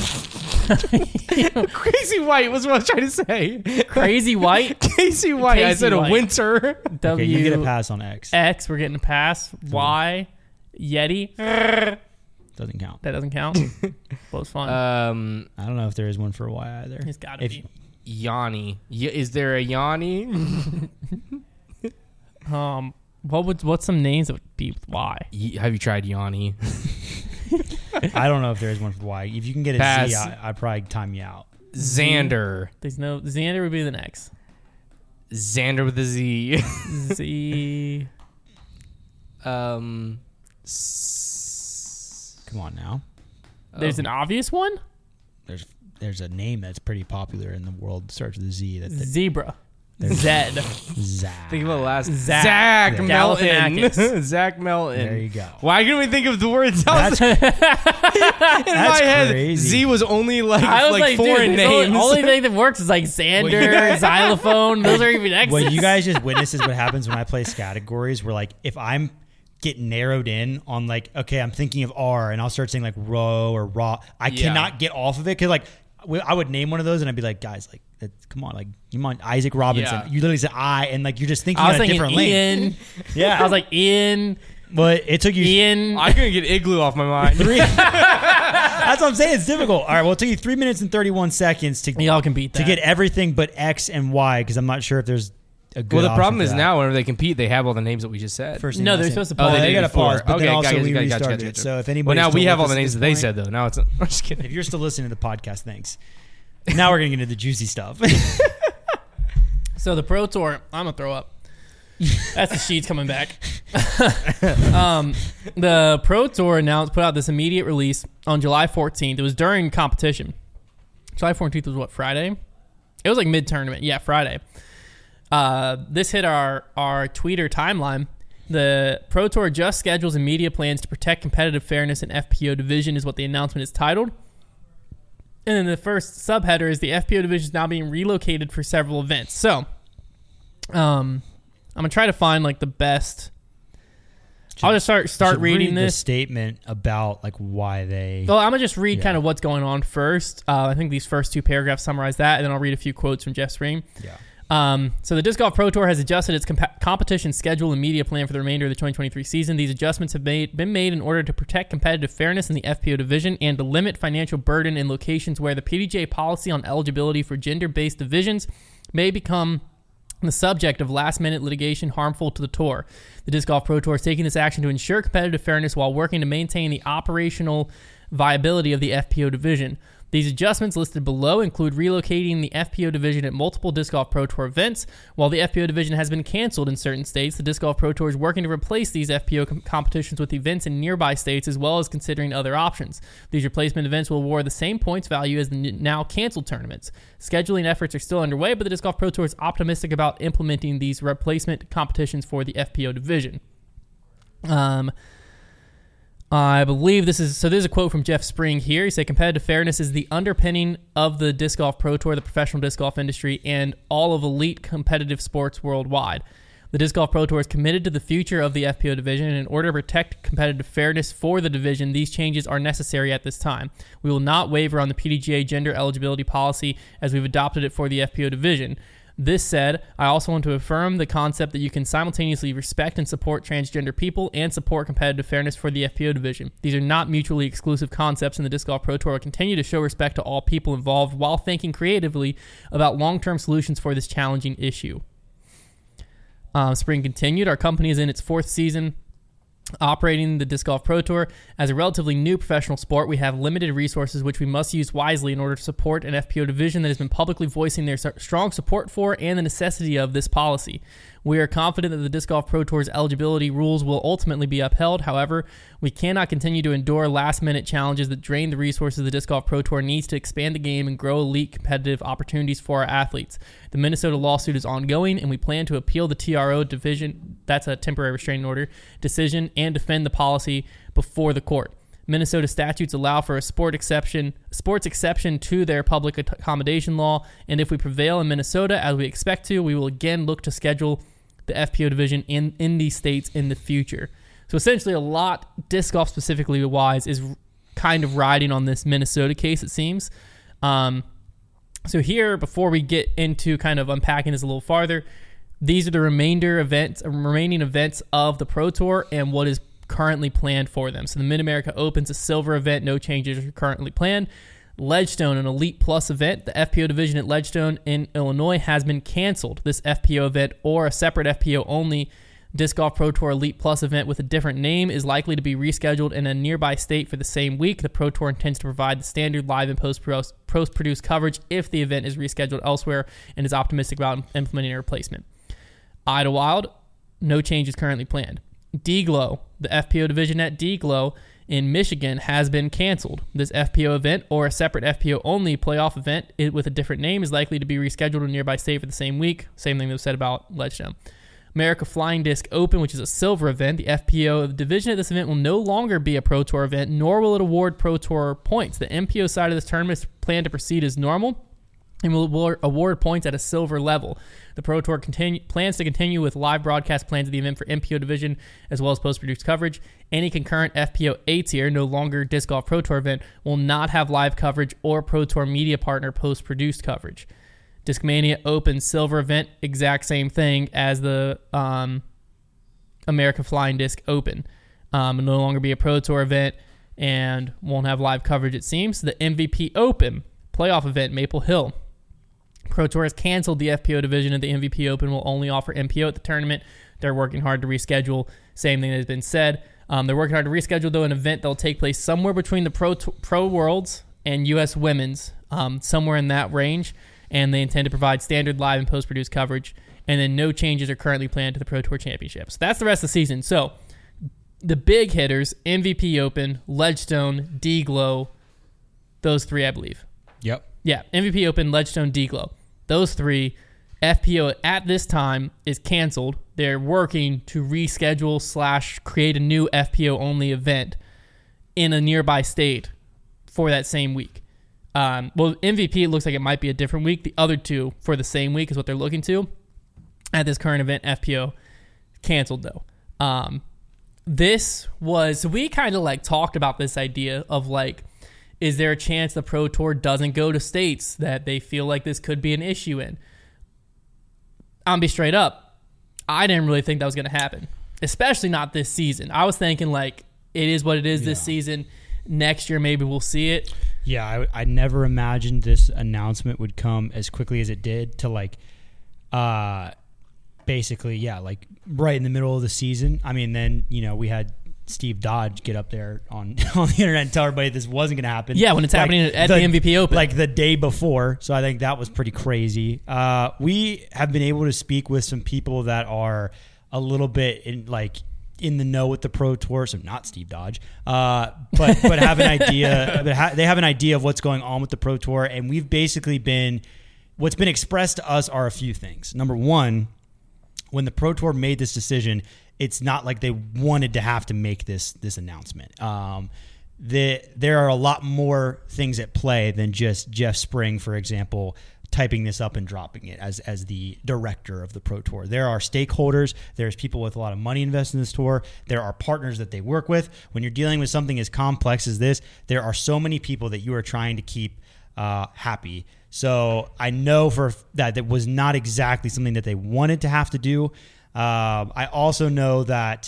Crazy White was what I was trying to say. Crazy White. Casey White. I Casey said a White. W. winter. Okay, you get a pass on X. X. We're getting a pass. Y. Yeti. Doesn't count. That doesn't count. But it's fun. Um, I don't know if there is one for Y either. It's got to if- be. Yanni. Y- is there a Yanni? Um, what would what's some names that would be with Y? Y- Have you tried Yanni? I don't know if there is one for Y. If you can get a Pass. Z, I, I'd probably time you out. Xander. There's no Xander would be the next. Xander with a Z. Z. um, s- Come on now. There's an obvious one. There's there's a name that's pretty popular in the world. Starts with a Z. That that- Zebra. There's- Zed. Zach. Think about the last. Zach. Zach Yeah. Melton. Galifianakis. Zach Melton. There you go. Why can we think of the words? I was- That's, in that's my head, crazy. Z was only like, I was like, like, foreign dude, the only, names. only thing that works is like Xander, xylophone. Those are even X's. what you guys just witnessed is what happens when I play categories. Where like if I'm getting narrowed in on like okay, I'm thinking of R, and I'll start saying like row or raw. I Yeah. cannot get off of it because like w- I would name one of those, and I'd be like, guys, like that, come on, like you want Isaac Robinson? Yeah. You literally said I, and like you're just thinking I was on a thinking different lane. Ian. Yeah, I was like Ian. but it took you. Ian. I couldn't get igloo off my mind. Three. That's what I'm saying. It's difficult. All right, well, it took you three minutes and thirty-one seconds to Y'all can beat that. to get everything but X and Y because I'm not sure if there's a good Well, the option problem for is that. now whenever they compete, they have all the names that we just said. First name, No, last they're name. supposed to Oh, pause. they They did got to before. pause, but Okay, then also gotcha, we gotcha, restarted gotcha, it. gotcha. So if Well, anybody, now we have all the names that they said, though. Now it's. I'm just kidding. If you're still listening to the podcast, thanks. Now we're gonna get into the juicy stuff. So the Pro Tour, I'm gonna throw up. That's the sheets coming back. um, the Pro Tour announced put out this immediate release on July fourteenth. It was during competition. July fourteenth was what, Friday? It was like mid tournament. Yeah, Friday. Uh, this hit our our Twitter timeline. The Pro Tour just schedules and media plans to protect competitive fairness in F P O division is what the announcement is titled. And then the first subheader is the F P O division is now being relocated for several events. So, um, I'm gonna try to find like the best. I'll just start start Should reading read this the statement about like why they. Well, I'm gonna just read Yeah. kind of what's going on first. Uh, I think these first two paragraphs summarize that, and then I'll read a few quotes from Jeff Spring. Yeah. Um, so the Disc Golf Pro Tour has adjusted its comp- competition schedule and media plan for the remainder of the twenty twenty-three season. These adjustments have made, been made in order to protect competitive fairness in the F P O division and to limit financial burden in locations where the P D G A policy on eligibility for gender-based divisions may become the subject of last-minute litigation harmful to the tour. The Disc Golf Pro Tour is taking this action to ensure competitive fairness while working to maintain the operational viability of the F P O division. These adjustments listed below include relocating the F P O division at multiple Disc Golf Pro Tour events. While the F P O division has been canceled in certain states, the Disc Golf Pro Tour is working to replace these F P O com- competitions with events in nearby states as well as considering other options. These replacement events will award the same points value as the n- now canceled tournaments. Scheduling efforts are still underway, but the Disc Golf Pro Tour is optimistic about implementing these replacement competitions for the F P O division. Um... I believe this is, so there's a quote from Jeff Spring here. He said, competitive fairness is the underpinning of the Disc Golf Pro Tour, the professional disc golf industry, and all of elite competitive sports worldwide. The Disc Golf Pro Tour is committed to the future of the F P O division, and in order to protect competitive fairness for the division, these changes are necessary at this time. We will not waver on the P D G A gender eligibility policy as we've adopted it for the F P O division. This said, I also want to affirm the concept that you can simultaneously respect and support transgender people and support competitive fairness for the F P O division. These are not mutually exclusive concepts, and the Disc Golf Pro Tour will continue to show respect to all people involved while thinking creatively about long-term solutions for this challenging issue. Um, Spring continued. Our company is in its fourth season operating the Disc Golf Pro Tour. As a relatively new professional sport, we have limited resources which we must use wisely in order to support an F P O division that has been publicly voicing their strong support for and the necessity of this policy. We are confident that the Disc Golf Pro Tour's eligibility rules will ultimately be upheld. However, we cannot continue to endure last-minute challenges that drain the resources the Disc Golf Pro Tour needs to expand the game and grow elite competitive opportunities for our athletes. The Minnesota lawsuit is ongoing, and we plan to appeal the T R O division, that's a temporary restraining order, decision, and defend the policy before the court. Minnesota statutes allow for a sport exception, sports exception to their public accommodation law, and if we prevail in Minnesota, as we expect to, we will again look to schedule the F P O division in, in these states in the future. So essentially a lot, disc golf specifically wise, is kind of riding on this Minnesota case, it seems. Um, so here, before we get into kind of unpacking this a little farther, these are the remainder events, remaining events of the Pro Tour and what is currently planned for them. So the Mid-America Open's a silver event, no changes are currently planned. Ledgestone, an Elite Plus event. The F P O division at Ledgestone in Illinois has been canceled. This F P O event or a separate F P O only Disc Golf Pro Tour Elite Plus event with a different name is likely to be rescheduled in a nearby state for the same week. The Pro Tour intends to provide the standard live and post-produced coverage if the event is rescheduled elsewhere and is optimistic about implementing a replacement. Idlewild, no change is currently planned. D-Glow, the F P O division at D-Glow in Michigan has been canceled. This F P O event or a separate F P O only playoff event with a different name is likely to be rescheduled in a nearby state for the same week. Same thing that was said about Ledgestone. America Flying Disc Open, which is a silver event. The F P O division at this event will no longer be a Pro Tour event, nor will it award Pro Tour points. The M P O side of this tournament is planned to proceed as normal and will award points at a silver level. The Pro Tour continue, plans to continue with live broadcast plans of the event for M P O division as well as post-produced coverage. Any concurrent F P O A tier, no longer Disc Golf Pro Tour event, will not have live coverage or Pro Tour media partner post-produced coverage. Discmania Open silver event, exact same thing as the um, America Flying Disc Open. Um, will no longer be a Pro Tour event and won't have live coverage, it seems. The M V P Open playoff event, Maple Hill. Pro Tour has canceled the F P O division of the M V P Open, will only offer M P O at the tournament. They're working hard to reschedule. Same thing that has been said. Um, they're working hard to reschedule, though, an event that will take place somewhere between the Pro Pro Worlds and U S Women's, um, somewhere in that range. And they intend to provide standard live and post-produced coverage. And then no changes are currently planned to the Pro Tour Championships. That's the rest of the season. So the big hitters, M V P Open, Ledgestone, D-Glow, those three, I believe. Yep. Yeah, M V P Open, Ledgestone, D-Glow. Those three. F P O at this time is canceled. They're working to reschedule slash create a new F P O-only event in a nearby state for that same week. Um, well, M V P, it looks like it might be a different week. The other two for the same week is what they're looking to. At this current event, F P O canceled, though. Um, this was, we kind of like talked about this idea of like, is there a chance the Pro Tour doesn't go to states that they feel like this could be an issue in? I'm going to be straight up. I didn't really think that was going to happen, especially not this season. I was thinking like it is what it is yeah. this season. Next year, maybe we'll see it. Yeah, I, I never imagined this announcement would come as quickly as it did to like, uh, basically, yeah, like right in the middle of the season. I mean, then, you know, we had Steve Dodge get up there on, on the internet and tell everybody this wasn't going to happen. Yeah, when it's like happening at the, the M V P Open. Like the day before. So I think that was pretty crazy. Uh, we have been able to speak with some people that are a little bit in like in the know with the Pro Tour. So not Steve Dodge, uh, but but have an idea. But ha- they have an idea of what's going on with the Pro Tour. And we've basically been, what's been expressed to us are a few things. Number one, when the Pro Tour made this decision, it's not like they wanted to have to make this this announcement. Um, the, there are a lot more things at play than just Jeff Spring, for example, typing this up and dropping it as as the director of the Pro Tour. There are stakeholders. There's people with a lot of money invested in this tour. There are partners that they work with. When you're dealing with something as complex as this, there are so many people that you are trying to keep uh, happy. So I know for that that was not exactly something that they wanted to have to do. Um, I also know that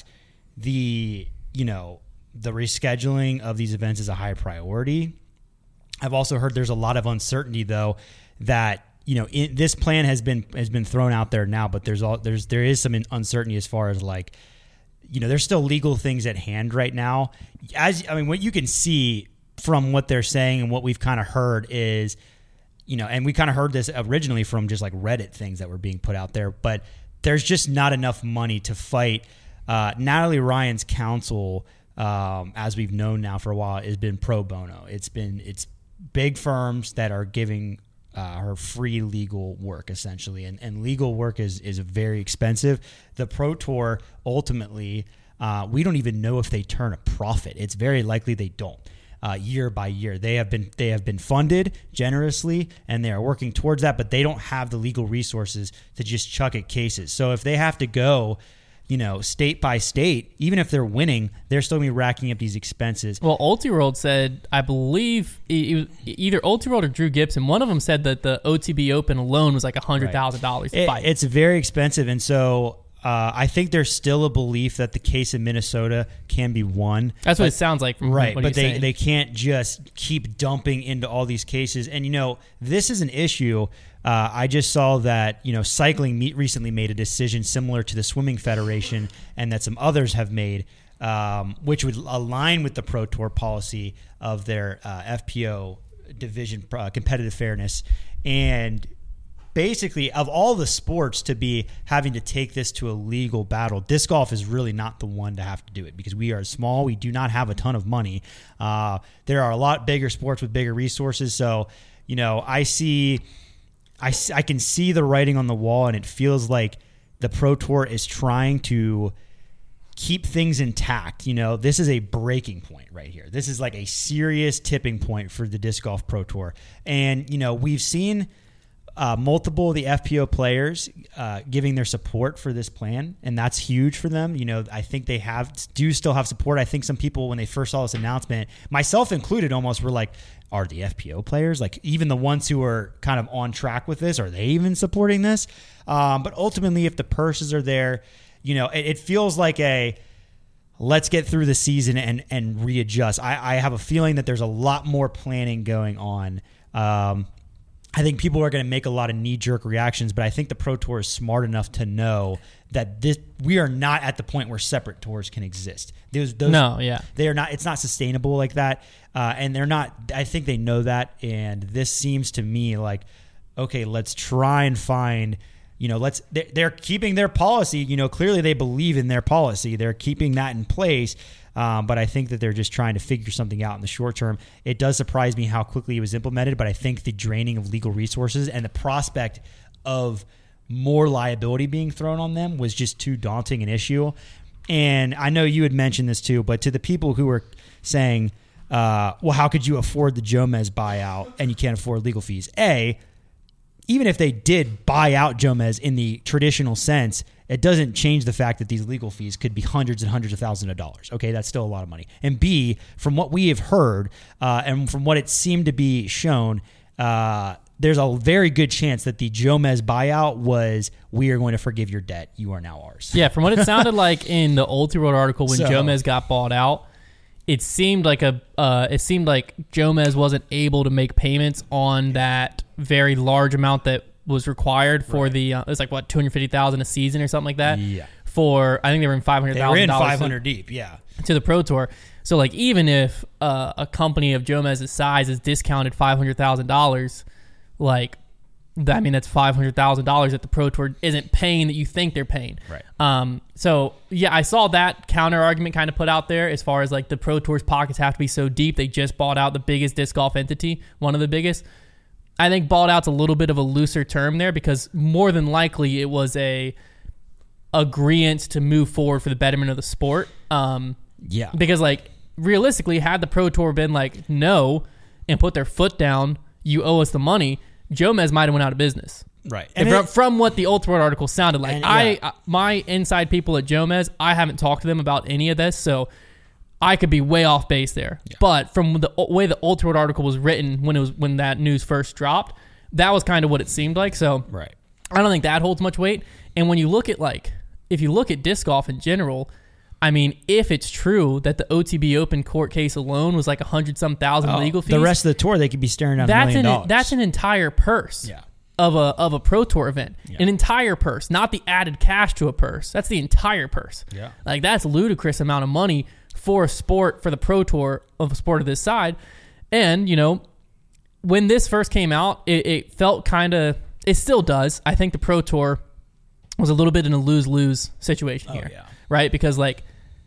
the, you know, the rescheduling of these events is a high priority. I've also heard there's a lot of uncertainty, though, that, you know, in, this plan has been has been thrown out there now, but there's all there's there is some uncertainty as far as like, you know, there's still legal things at hand right now. As I mean, what you can see from what they're saying and what we've kind of heard is, you know, and we kind of heard this originally from just like Reddit things that were being put out there, but there's just not enough money to fight. Uh, Natalie Ryan's counsel, um, as we've known now for a while, has been pro bono. It's been it's big firms that are giving uh, her free legal work essentially, and and legal work is is very expensive. The Pro Tour ultimately, uh, we don't even know if they turn a profit. It's very likely they don't. Uh, year by year, they have been they have been funded generously, and they are working towards that. But they don't have the legal resources to just chuck at cases. So if they have to go, you know, state by state, even if they're winning, they're still going to be racking up these expenses. Well, Ultiworld said, I believe it was either Ultiworld or Drew Gibson. One of them said that the O T B Open alone was like a hundred thousand right. dollars to it, fight. It's very expensive, and so. Uh, I think there's still a belief that the case in Minnesota can be won. That's but, what it sounds like from right, what but he's they, saying. they can't just keep dumping into all these cases. And, you know, this is an issue. Uh, I just saw that, you know, cycling meet recently made a decision similar to the Swimming Federation and that some others have made, um, which would align with the Pro Tour policy of their uh, F P O division, uh, competitive fairness. And basically, of all the sports to be having to take this to a legal battle, disc golf is really not the one to have to do it because we are small. We do not have a ton of money. Uh, there are a lot bigger sports with bigger resources. So, you know, I see, I, I can see the writing on the wall, and it feels like the Pro Tour is trying to keep things intact. You know, this is a breaking point right here. This is like a serious tipping point for the Disc Golf Pro Tour. And, you know, we've seen Uh, multiple of the F P O players uh, giving their support for this plan, and that's huge for them. You know, I think they have do still have support. I think some people, when they first saw this announcement, myself included, almost were like, are the F P O players, like even the ones who are kind of on track with this, are they even supporting this? Um, but ultimately, if the purses are there, you know, it, it feels like a let's get through the season and, and readjust. I, I have a feeling that there's a lot more planning going on. Um, I think people are going to make a lot of knee-jerk reactions, but I think the Pro Tour is smart enough to know that this we are not at the point where separate tours can exist. Those, those, no, yeah, they are not. It's not sustainable like that, uh, and they're not. I think they know that, and this seems to me like, okay, let's try and find. You know, let's. They're, they're keeping their policy. You know, clearly they believe in their policy. They're keeping that in place. Um, but I think that they're just trying to figure something out in the short term. It does surprise me how quickly it was implemented, but I think the draining of legal resources and the prospect of more liability being thrown on them was just too daunting an issue. And I know you had mentioned this too, but to the people who are saying, uh, well, how could you afford the Jomez buyout and you can't afford legal fees? A, even if they did buy out Jomez in the traditional sense, it doesn't change the fact that these legal fees could be hundreds and hundreds of thousands of dollars. Okay, that's still a lot of money. And B, from what we have heard uh, and from what it seemed to be shown, uh, there's a very good chance that the Jomez buyout was, we are going to forgive your debt. You are now ours. Yeah, from what it sounded like in the Ultiworld article when So- Jomez got bought out, it seemed like a uh, it seemed like Jomez wasn't able to make payments on that very large amount that was required for Right. the uh, it was like what two hundred fifty thousand a season or something like that. Yeah. For I think they were in five hundred They were thousand in dollars five hundred deep, yeah. to the Pro Tour. So like even if uh, a company of Jomez's size is discounted five hundred thousand dollars, like that, I mean that's five hundred thousand dollars that the Pro Tour isn't paying that you think they're paying. Right. Um. So yeah, I saw that counter argument kind of put out there as far as like the Pro Tour's pockets have to be so deep. They just bought out the biggest disc golf entity, one of the biggest. I think bought out's a little bit of a looser term there because more than likely it was a agreement to move forward for the betterment of the sport. Um. Yeah. Because like realistically, had the Pro Tour been like no and put their foot down, you owe us the money, Jomez might have went out of business. Right. And And from, it- from what the Ultiworld article sounded like, And, I yeah. uh, my inside people at Jomez, I haven't talked to them about any of this, so I could be way off base there. But from the o- way the Ultiworld article was written when it was when that news first dropped, that was kind of what it seemed like. So Right. I don't think that holds much weight. And when you look at like, if you look at disc golf in general, I mean, if it's true that the O T B Open court case alone was like a hundred some thousand Oh, legal fees, the rest of the tour, they could be staring down a that's million an dollars. that's an entire purse Yeah. of a of a Pro Tour event. Yeah. An entire purse, not the added cash to a purse. That's the entire purse. Yeah. Like that's a ludicrous amount of money for a sport, for the Pro Tour of a sport of this side. And, you know, when this first came out, it, it felt kind of, it still does. I think the Pro Tour was a little bit in a lose-lose situation here. yeah. Right? Because like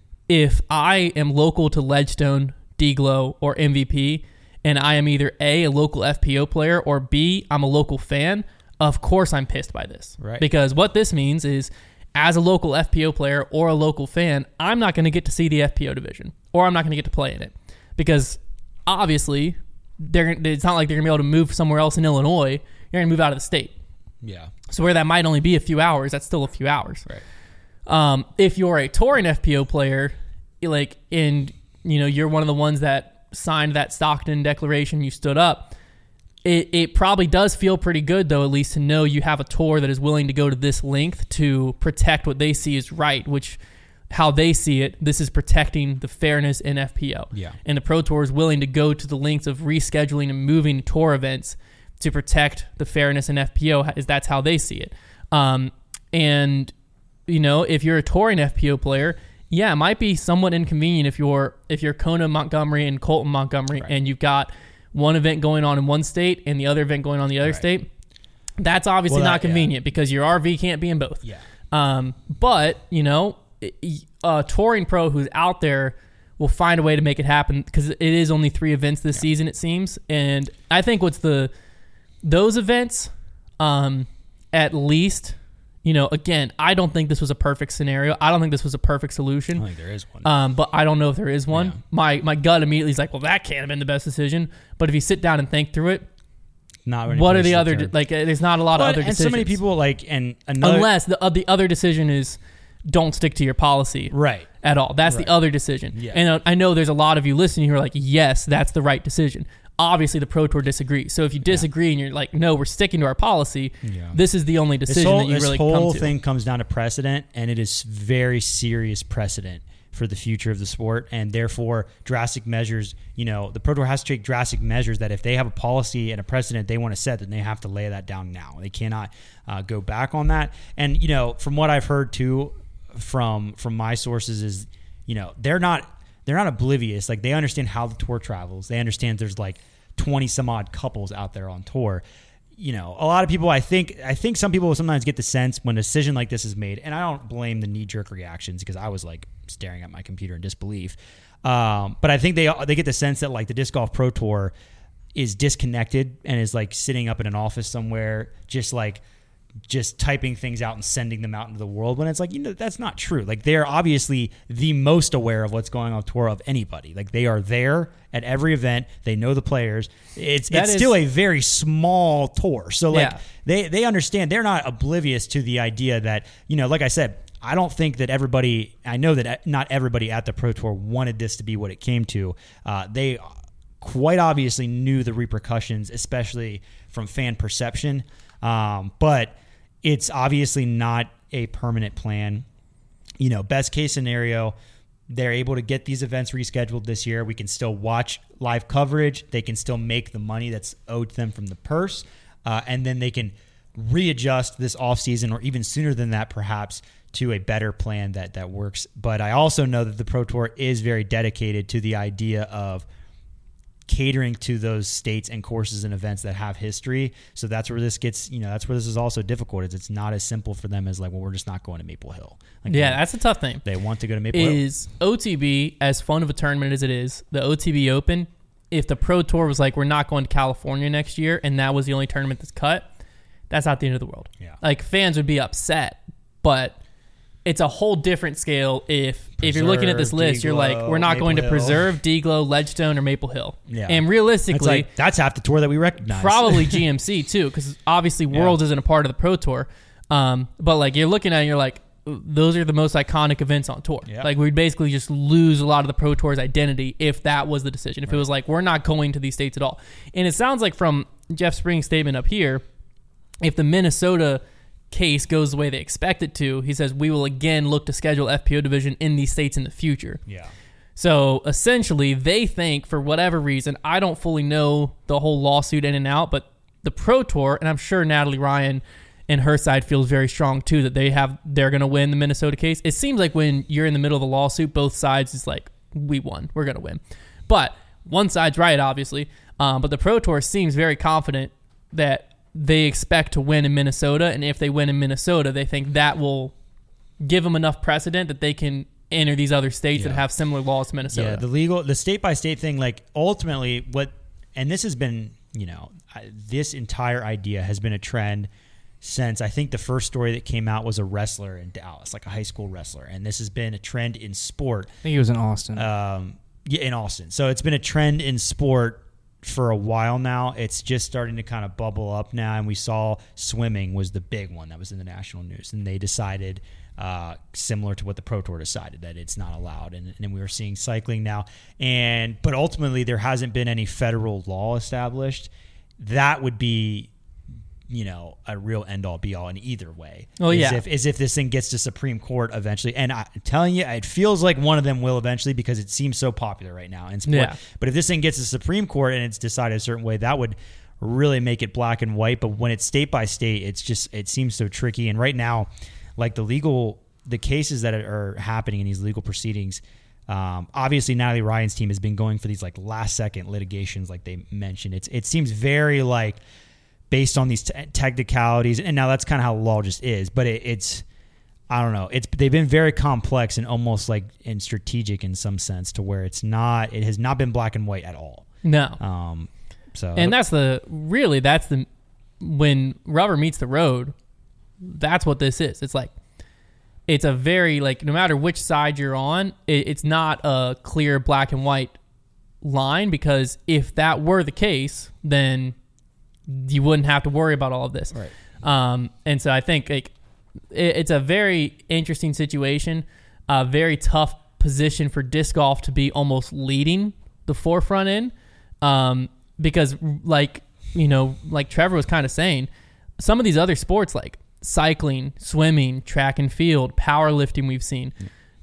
if I am local to Ledgestone, D-Glow, or M V P, and I am either A, a local F P O player, or B, I'm a local fan, of course I'm pissed by this. Right. Because what this means is, as a local F P O player or a local fan, I'm not going to get to see the F P O division, or I'm not going to get to play in it. Because obviously, they're it's not like they're going to be able to move somewhere else in Illinois. You're going to move out of the state. Yeah. So where that might only be a few hours, that's still a few hours. Right. Um, if you're a touring F P O player, like, and you know you're one of the ones that signed that Stockton declaration, you stood up. It it probably does feel pretty good though, at least to know you have a tour that is willing to go to this length to protect what they see as right, which how they see it. This is protecting the fairness in F P O. Yeah. And the Pro Tour is willing to go to the lengths of rescheduling and moving tour events to protect the fairness in F P O. Is that's how they see it. Um, and you know, if you're a touring F P O player, yeah, it might be somewhat inconvenient if you're if you're Kona Montgomery and Colton Montgomery, Right. and you've got one event going on in one state and the other event going on in the other Right. state. That's obviously Well, that- not convenient because your R V can't be in both. Yeah. Um, but you know, a touring pro who's out there will find a way to make it happen because it is only three events this season, it seems. And I think what's the those events, um, at least, you know, again, I don't think this was a perfect scenario. I don't think this was a perfect I solution. don't think there is one. Um, but I don't know if there is one. Yeah. My my gut immediately is like, well, that can't have been the best decision. But if you sit down and think through it, Not many what are places the to other turn. like? uh, There's not a lot But- of other and decisions. so many people like and another unless the uh, the other decision is don't stick to your policy right. at all. That's Right. the other decision. Yeah. And uh, I know there's a lot of you listening who are like, yes, that's the right decision. Obviously, the Pro Tour disagrees. So if you disagree and you're like, no, we're sticking to our policy, Yeah. this is the only This decision whole, that you this really whole come to. thing comes down to precedent, and it is very serious precedent for the future of the sport, and therefore drastic measures, you know, the Pro Tour has to take drastic measures that if they have a policy and a precedent they want to set, then they have to lay that down now. They cannot uh, go back on that. And, you know, from what I've heard too from from my sources is, you know, they're not they're not oblivious. Like, they understand how the tour travels. They understand there's like twenty some odd couples out there on tour. You know, a lot of people, I think, I think some people sometimes get the sense when a decision like this is made, and I don't blame the knee-jerk reactions because I was like staring at my computer in disbelief. Um, but I think they they get the sense that like the Disc Golf Pro Tour is disconnected and is like sitting up in an office somewhere, just like just typing things out and sending them out into the world, when it's like, you know, that's not true. Like, they're obviously the most aware of what's going on tour of anybody. Like, they are there at every event. They know the players. It's That it's is- still a very small tour. So like Yeah. they they understand. They're not oblivious to the idea that, you know, like I said, I don't think that everybody, I know that not everybody at the Pro Tour wanted this to be what it came to. Uh, they quite obviously knew the repercussions, especially from fan perception. Um, but it's obviously not a permanent plan. You know, best case scenario, they're able to get these events rescheduled this year. We can still watch live coverage. They can still make the money that's owed to them from the purse. Uh, and then they can readjust this offseason, or even sooner than that, perhaps, to a better plan that, that works. But I also know that the Pro Tour is very dedicated to the idea of catering to those states and courses and events that have history. So that's where this gets, you know, that's where this is also difficult. Is it's not as simple for them as like, well, we're just not going to Maple Hill. Like, Yeah, they, that's a tough thing. they want to go to Maple Hill. Is O T B, as fun of a tournament as it is, the O T B Open, if the Pro Tour was like, we're not going to California next year, and that was the only tournament that's cut, that's not the end of the world. Yeah. Like, fans would be upset, but it's a whole different scale if if you're looking at this Preserve, list, you're like, D-Glow, we're not Maple going to Hill. preserve D-Glow, Ledgestone, or Maple Hill. Yeah. And It's realistically, like, that's half the tour that we recognize. probably G M C too, because obviously Worlds isn't a part of the Pro Tour. Um, but like, you're looking at it, and you're like, those are the most iconic events on tour. Yeah. Like, we'd basically just lose a lot of the Pro Tour's identity if that was the decision. If it was like, we're not going to these states at all. And it sounds like from Jeff Spring's statement up here, if the Minnesota case goes the way they expect it to, he says, we will again look to schedule F P O division in these states in the future. Yeah. So essentially, they think, for whatever reason, I don't fully know the whole lawsuit in and out, but the Pro Tour, and I'm sure Natalie Ryan and her side feels very strong too, that they have they're going to win the Minnesota case. It seems like when you're in the middle of a lawsuit, both sides is like, we won, we're going to win. But one side's right, obviously. Um, but the Pro Tour seems very confident that they expect to win in Minnesota, and if they win in Minnesota, they think that will give them enough precedent that they can enter these other states Yeah. that have similar laws to Minnesota. Yeah, the legal, the state by state thing, like ultimately what, and this has been, you know, I- this entire idea has been a trend since I think the first story that came out was a wrestler in Dallas, like a high school wrestler. And this has been a trend in sport. I think he was in Austin. Um, yeah, in Austin. So it's been a trend in sport for a while now. It's just starting to kind of bubble up now. And we saw swimming was the big one that was in the national news. And they decided, uh, similar to what the Pro Tour decided, that it's not allowed. And, and then we were seeing cycling now. And but ultimately, there hasn't been any federal law established. That would be, you know, a real end-all, be-all in either way. Oh, As yeah. If, as if this thing gets to Supreme Court eventually. And I'm telling you, it feels like one of them will eventually because it seems so popular right now in sport. Yeah. But if this thing gets to Supreme Court and it's decided a certain way, that would really make it black and white. But when it's state by state, it's just, it seems so tricky. And right now, like the legal, the cases that are happening in these legal proceedings, um, obviously Natalie Ryan's team has been going for these like last second litigations, like they mentioned. It's, it seems very like, based on these t- technicalities, and now that's kind of how law just is. But it, it's, I don't know, it's they've been very complex and almost like and strategic in some sense, to where it's not, it has not been black and white at all. No. Um, so and that's the, really, that's the, when rubber meets the road, that's what this is. It's like, it's a very, like, no matter which side you're on, it, it's not a clear black and white line, because if that were the case, then you wouldn't have to worry about all of this. Right. Um, and so I think like it, it's a very interesting situation, a very tough position for disc golf to be almost leading the forefront in, um, because like, you know, like Trevor was kind of saying, some of these other sports like cycling, swimming, track and field, powerlifting we've seen,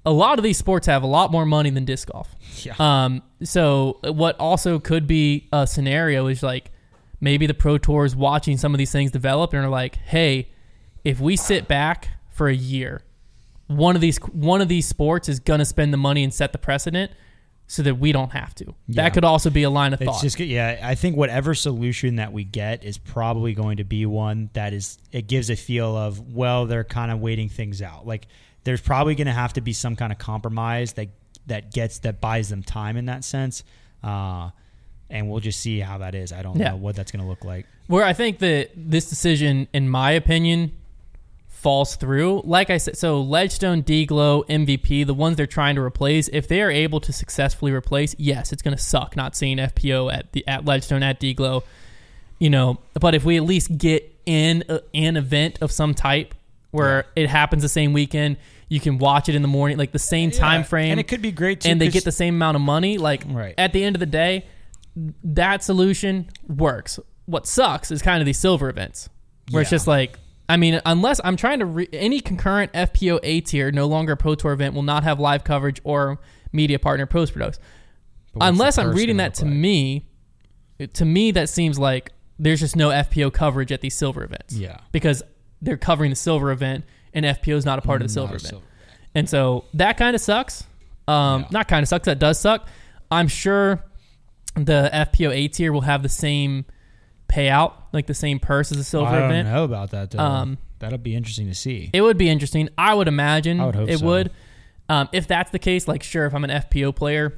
a lot of these sports have a lot more money than disc golf. Yeah. Um, so what also could be a scenario is like maybe the Pro Tour is watching some of these things develop and are like, hey, if we sit back for a year, one of these one of these sports is going to spend the money and set the precedent so that we don't have to. Yeah. That could also be a line of It's thought. just yeah. I think whatever solution that we get is probably going to be one that is it gives a feel of, well, they're kind of waiting things out. Like there's probably going to have to be some kind of compromise that that gets that buys them time in that sense. Uh, and we'll just see how that is. I don't Yeah. know what that's going to look like. Where I think that this decision, in my opinion, falls through. Like I said, so Ledgestone, D-Glow, M V P, the ones they're trying to replace, if they are able to successfully replace, yes, it's going to suck not seeing F P O at the at Ledgestone, at D-Glow, you know. But if we at least get in a, an event of some type where yeah. it happens the same weekend, you can watch it in the morning, like the same Yeah. time frame, and it could be great too, and they 'cause- get the same amount of money. Like Right. at the end of the day, that solution works. What sucks is kind of these silver events where it's Yeah. just like, I mean, unless I'm trying to re- any concurrent F P O A tier, no longer a Pro Tour event, will not have live coverage or media partner post products. But what's Unless the I'm purse reading gonna that to look like? me, to me that seems like there's just no F P O coverage at these silver events. Yeah. because they're covering the silver event and F P O is not a part of the silver Not a event, silver and so that kind of sucks. Um, Yeah. Not kind of sucks. That does suck. I'm sure the F P O A tier will have the same payout, like the same purse as a silver I don't event. know about that though. Um, That'll be interesting to see. It would be interesting. I would imagine I would hope it so. would. Um, if that's the case, like sure, if I'm an F P O player,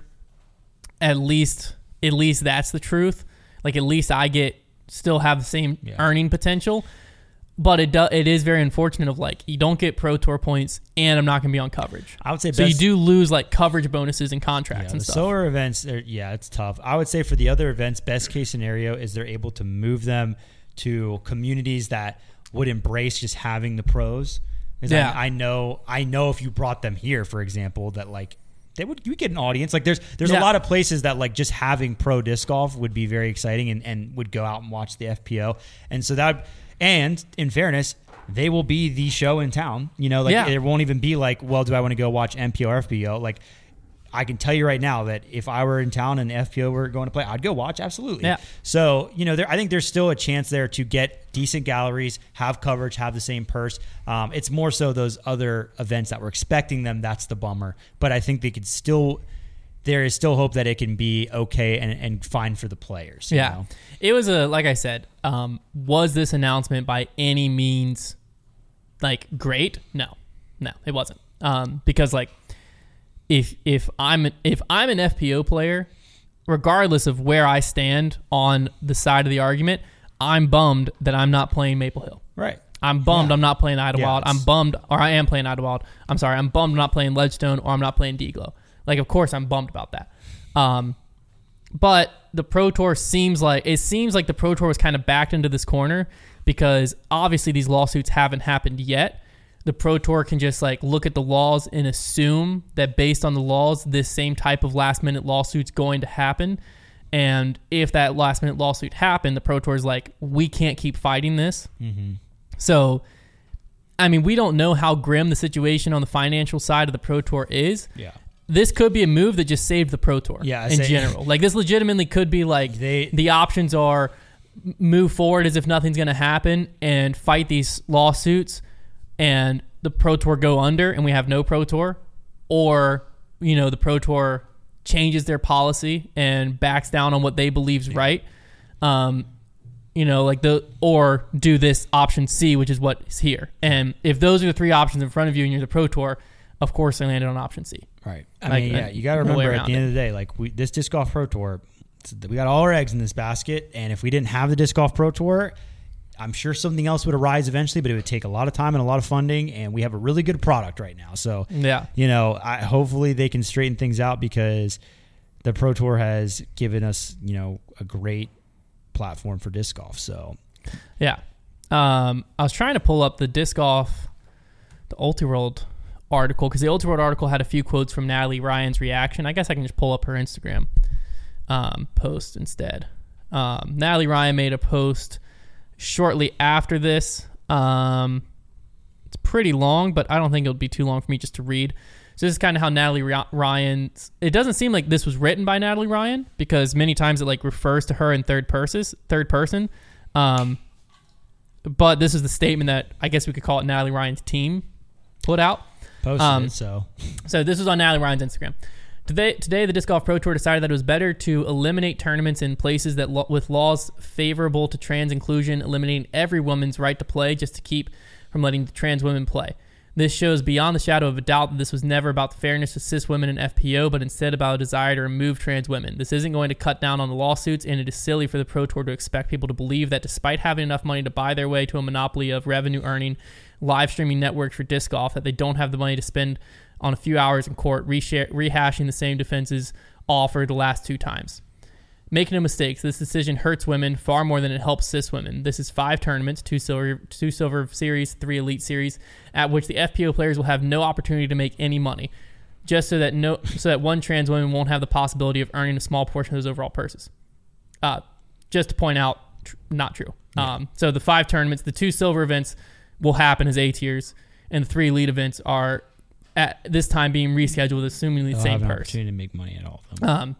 at least at least that's the truth. Like at least I get still have the same Yeah. earning potential. But it do, it is very unfortunate of like you don't get Pro Tour points and I'm not going to be on coverage. I would say So best, you do lose like coverage bonuses and contracts yeah, and the stuff. silver events. Are, yeah, it's tough. I would say for the other events, best case scenario is they're able to move them to communities that would embrace just having the pros. 'Cause Yeah. I, I know. I know if you brought them here, for example, that like they would you get an audience. Like there's there's Yeah. a lot of places that like just having pro disc golf would be very exciting and, and would go out and watch the F P O. And so that and in fairness, they will be the show in town. You know, like Yeah. it won't even be like, well, do I want to go watch M P O or F P O? Like I can tell you right now that if I were in town and F P O were going to play, I'd go watch. Absolutely. Yeah. So, you know, there, I think there's still a chance there to get decent galleries, have coverage, have the same purse. Um, it's more so those other events that we're expecting them. That's the bummer. But I think they could still, there is still hope that it can be okay and, and fine for the players. you Yeah. know? It was a, like I said, um, was this announcement by any means like great? No, no, it wasn't. Um, because like if, if I'm, if I'm an F P O player, regardless of where I stand on the side of the argument, I'm bummed that I'm not playing Maple Hill. Right. I'm bummed Yeah. I'm not playing Idlewild. Yeah, I'm it's- bummed, or I am playing Idlewild. I'm sorry, I'm bummed I'm not playing Ledgestone, or I'm not playing D-Glow. Like, of course, I'm bummed about that. Um, but the Pro Tour seems like it seems like the Pro Tour was kind of backed into this corner because obviously these lawsuits haven't happened yet. The Pro Tour can just like look at the laws and assume that based on the laws, this same type of last minute lawsuit's going to happen. And if that last minute lawsuit happened, the Pro Tour is like, we can't keep fighting this. Mm-hmm. So, I mean, we don't know how grim the situation on the financial side of the Pro Tour is. Yeah. This could be a move that just saved the Pro Tour Yeah, I in say- general. Like, this legitimately could be like They- the options are m- move forward as if nothing's going to happen and fight these lawsuits and the Pro Tour go under and we have no Pro Tour, or, you know, the Pro Tour changes their policy and backs down on what they believe is right. Um, you know, like the, or do this option C, which is what is here. And if those are the three options in front of you and you're the Pro Tour, of course they landed on option C. Right. I Like, mean, uh, yeah, you got to no way remember at around the end it. of the day, like we, this Disc Golf Pro Tour, we got all our eggs in this basket. And if we didn't have the Disc Golf Pro Tour, I'm sure something else would arise eventually, but it would take a lot of time and a lot of funding. And we have a really good product right now. So, Yeah. you know, I, hopefully they can straighten things out because the Pro Tour has given us, you know, a great platform for disc golf. So, Yeah. Um, I was trying to pull up the disc golf, the UltiWorld article, because the UltiWorld article had a few quotes from Natalie Ryan's reaction. I guess I can just pull up her Instagram um, post instead. Um, Natalie Ryan made a post shortly after this. Um, it's pretty long, but I don't think it'll be too long for me just to read. So this is kind of how Natalie Ryan. It doesn't seem like this was written by Natalie Ryan because many times it like refers to her in third person. Third person. Um, but this is the statement that I guess we could call it Natalie Ryan's team put out. Posted um, it, so. So this was on Natalie Ryan's Instagram. Today, today, the Disc Golf Pro Tour decided that it was better to eliminate tournaments in places that lo- with laws favorable to trans inclusion, eliminating every woman's right to play just to keep from letting trans women play. This shows beyond the shadow of a doubt that this was never about the fairness of cis women in F P O, but instead about a desire to remove trans women. This isn't going to cut down on the lawsuits, and it is silly for the Pro Tour to expect people to believe that despite having enough money to buy their way to a monopoly of revenue-earning live streaming networks for disc golf, that they don't have the money to spend on a few hours in court reshare, rehashing the same defenses offered the last two times. Make no mistakes, this decision hurts women far more than it helps cis women. This is five tournaments, two silver, two silver series, three elite series, at which the F P O players will have no opportunity to make any money, just so that no, so that one trans woman won't have the possibility of earning a small portion of those overall purses. Uh, just to point out, tr- not true. Yeah. Um, so the five tournaments, the two silver events will happen as A tiers, and the three elite events are at this time being rescheduled, assuming the They'll same have an purse. opportunity to make money at all of them. Um,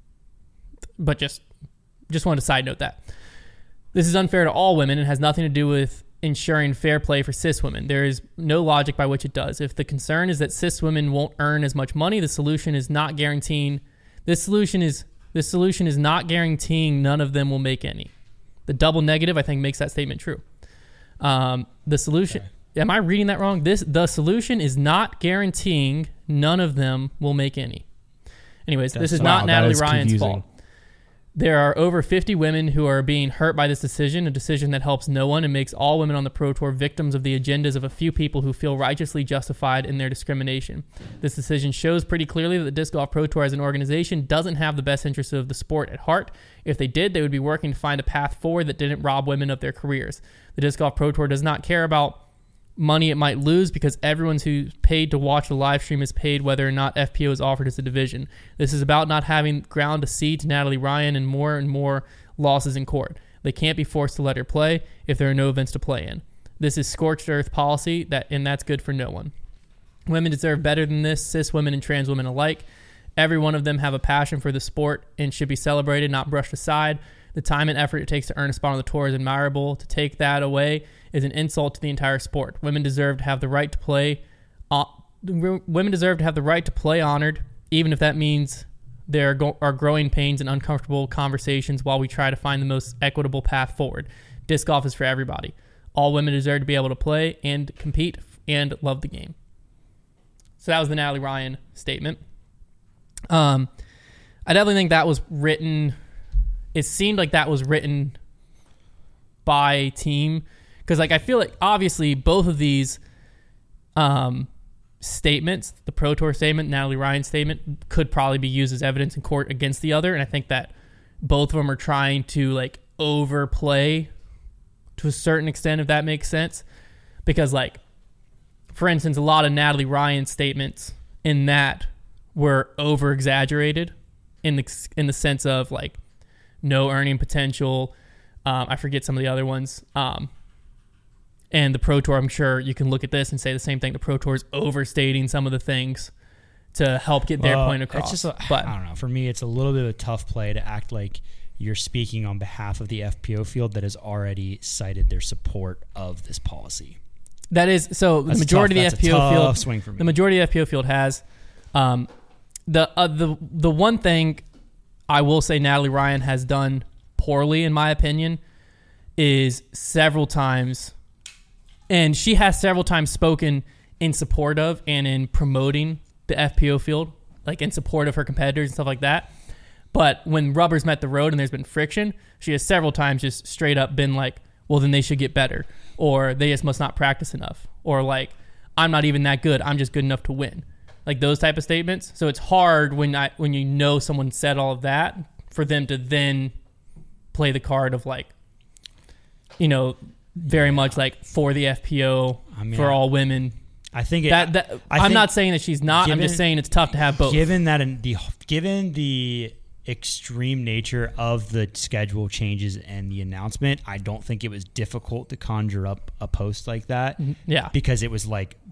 but just just wanted to side note that. This is unfair to all women and has nothing to do with ensuring fair play for cis women. There is no logic by which it does. If the concern is that cis women won't earn as much money, the solution is not guaranteeing this solution is this solution is not guaranteeing none of them will make any. The double negative, I think, makes that statement true. Um, the solution okay. Am I reading that wrong? This the solution is not guaranteeing none of them will make any. Anyways, That's, this is wow, not Natalie Ryan's confusing. fault. There are over fifty women who are being hurt by this decision, a decision that helps no one and makes all women on the Pro Tour victims of the agendas of a few people who feel righteously justified in their discrimination. This decision shows pretty clearly that the Disc Golf Pro Tour as an organization doesn't have the best interests of the sport at heart. If they did, they would be working to find a path forward that didn't rob women of their careers. The Disc Golf Pro Tour does not care about money it might lose because everyone who's paid to watch the live stream is paid whether or not F P O is offered as a division. This is about not having ground to cede to Natalie Ryan and more and more losses in court. They can't be forced to let her play if there are no events to play in. This is scorched earth policy, that, and that's good for no one. Women deserve better than this, cis women and trans women alike. Every one of them have a passion for the sport and should be celebrated, not brushed aside. The time and effort it takes to earn a spot on the tour is admirable. To take that away is an insult to the entire sport. Women deserve to have the right to play. Uh, women deserve to have the right to play honored, even if that means there are, go- are growing pains and uncomfortable conversations while we try to find the most equitable path forward. Disc golf is for everybody. All women deserve to be able to play and compete and love the game. So that was the Natalie Ryan statement. Um, I definitely think that was written. It seemed like that was written by a team because, like, I feel like obviously both of these um, statements, the Pro Tour statement, Natalie Ryan statement, could probably be used as evidence in court against the other, and I think that both of them are trying to like overplay to a certain extent, if that makes sense. Because, like, for instance, a lot of Natalie Ryan statements in that were over exaggerated in the in the sense of like no earning potential. Um, I forget some of the other ones. Um, and the Pro Tour, I'm sure you can look at this and say the same thing. The Pro Tour is overstating some of the things to help get their well, point across. It's just a, but I don't know. For me, it's a little bit of a tough play to act like you're speaking on behalf of the F P O field that has already cited their support of this policy. That is so. That's the majority tough, of the F P O field, swing for me. the majority of the F P O field has um, the uh, the the one thing I will say Natalie Ryan has done poorly, in my opinion, is several times, and she has several times spoken in support of and in promoting the F P O field, like in support of her competitors and stuff like that. But when rubbers met the road and there's been friction, she has several times just straight up been like, well, then they should get better, or they just must not practice enough, or like, I'm not even that good, I'm just good enough to win. Like those type of statements. So it's hard when I when you know someone said all of that for them to then play the card of like, you know, very much like for the F P O, I mean, for all women. I think it, that, that I I'm think not saying that she's not. Given, I'm just saying it's tough to have both. Given that in the given the extreme nature of the schedule changes and the announcement, I don't think it was difficult to conjure up a post like that. Yeah, because it was like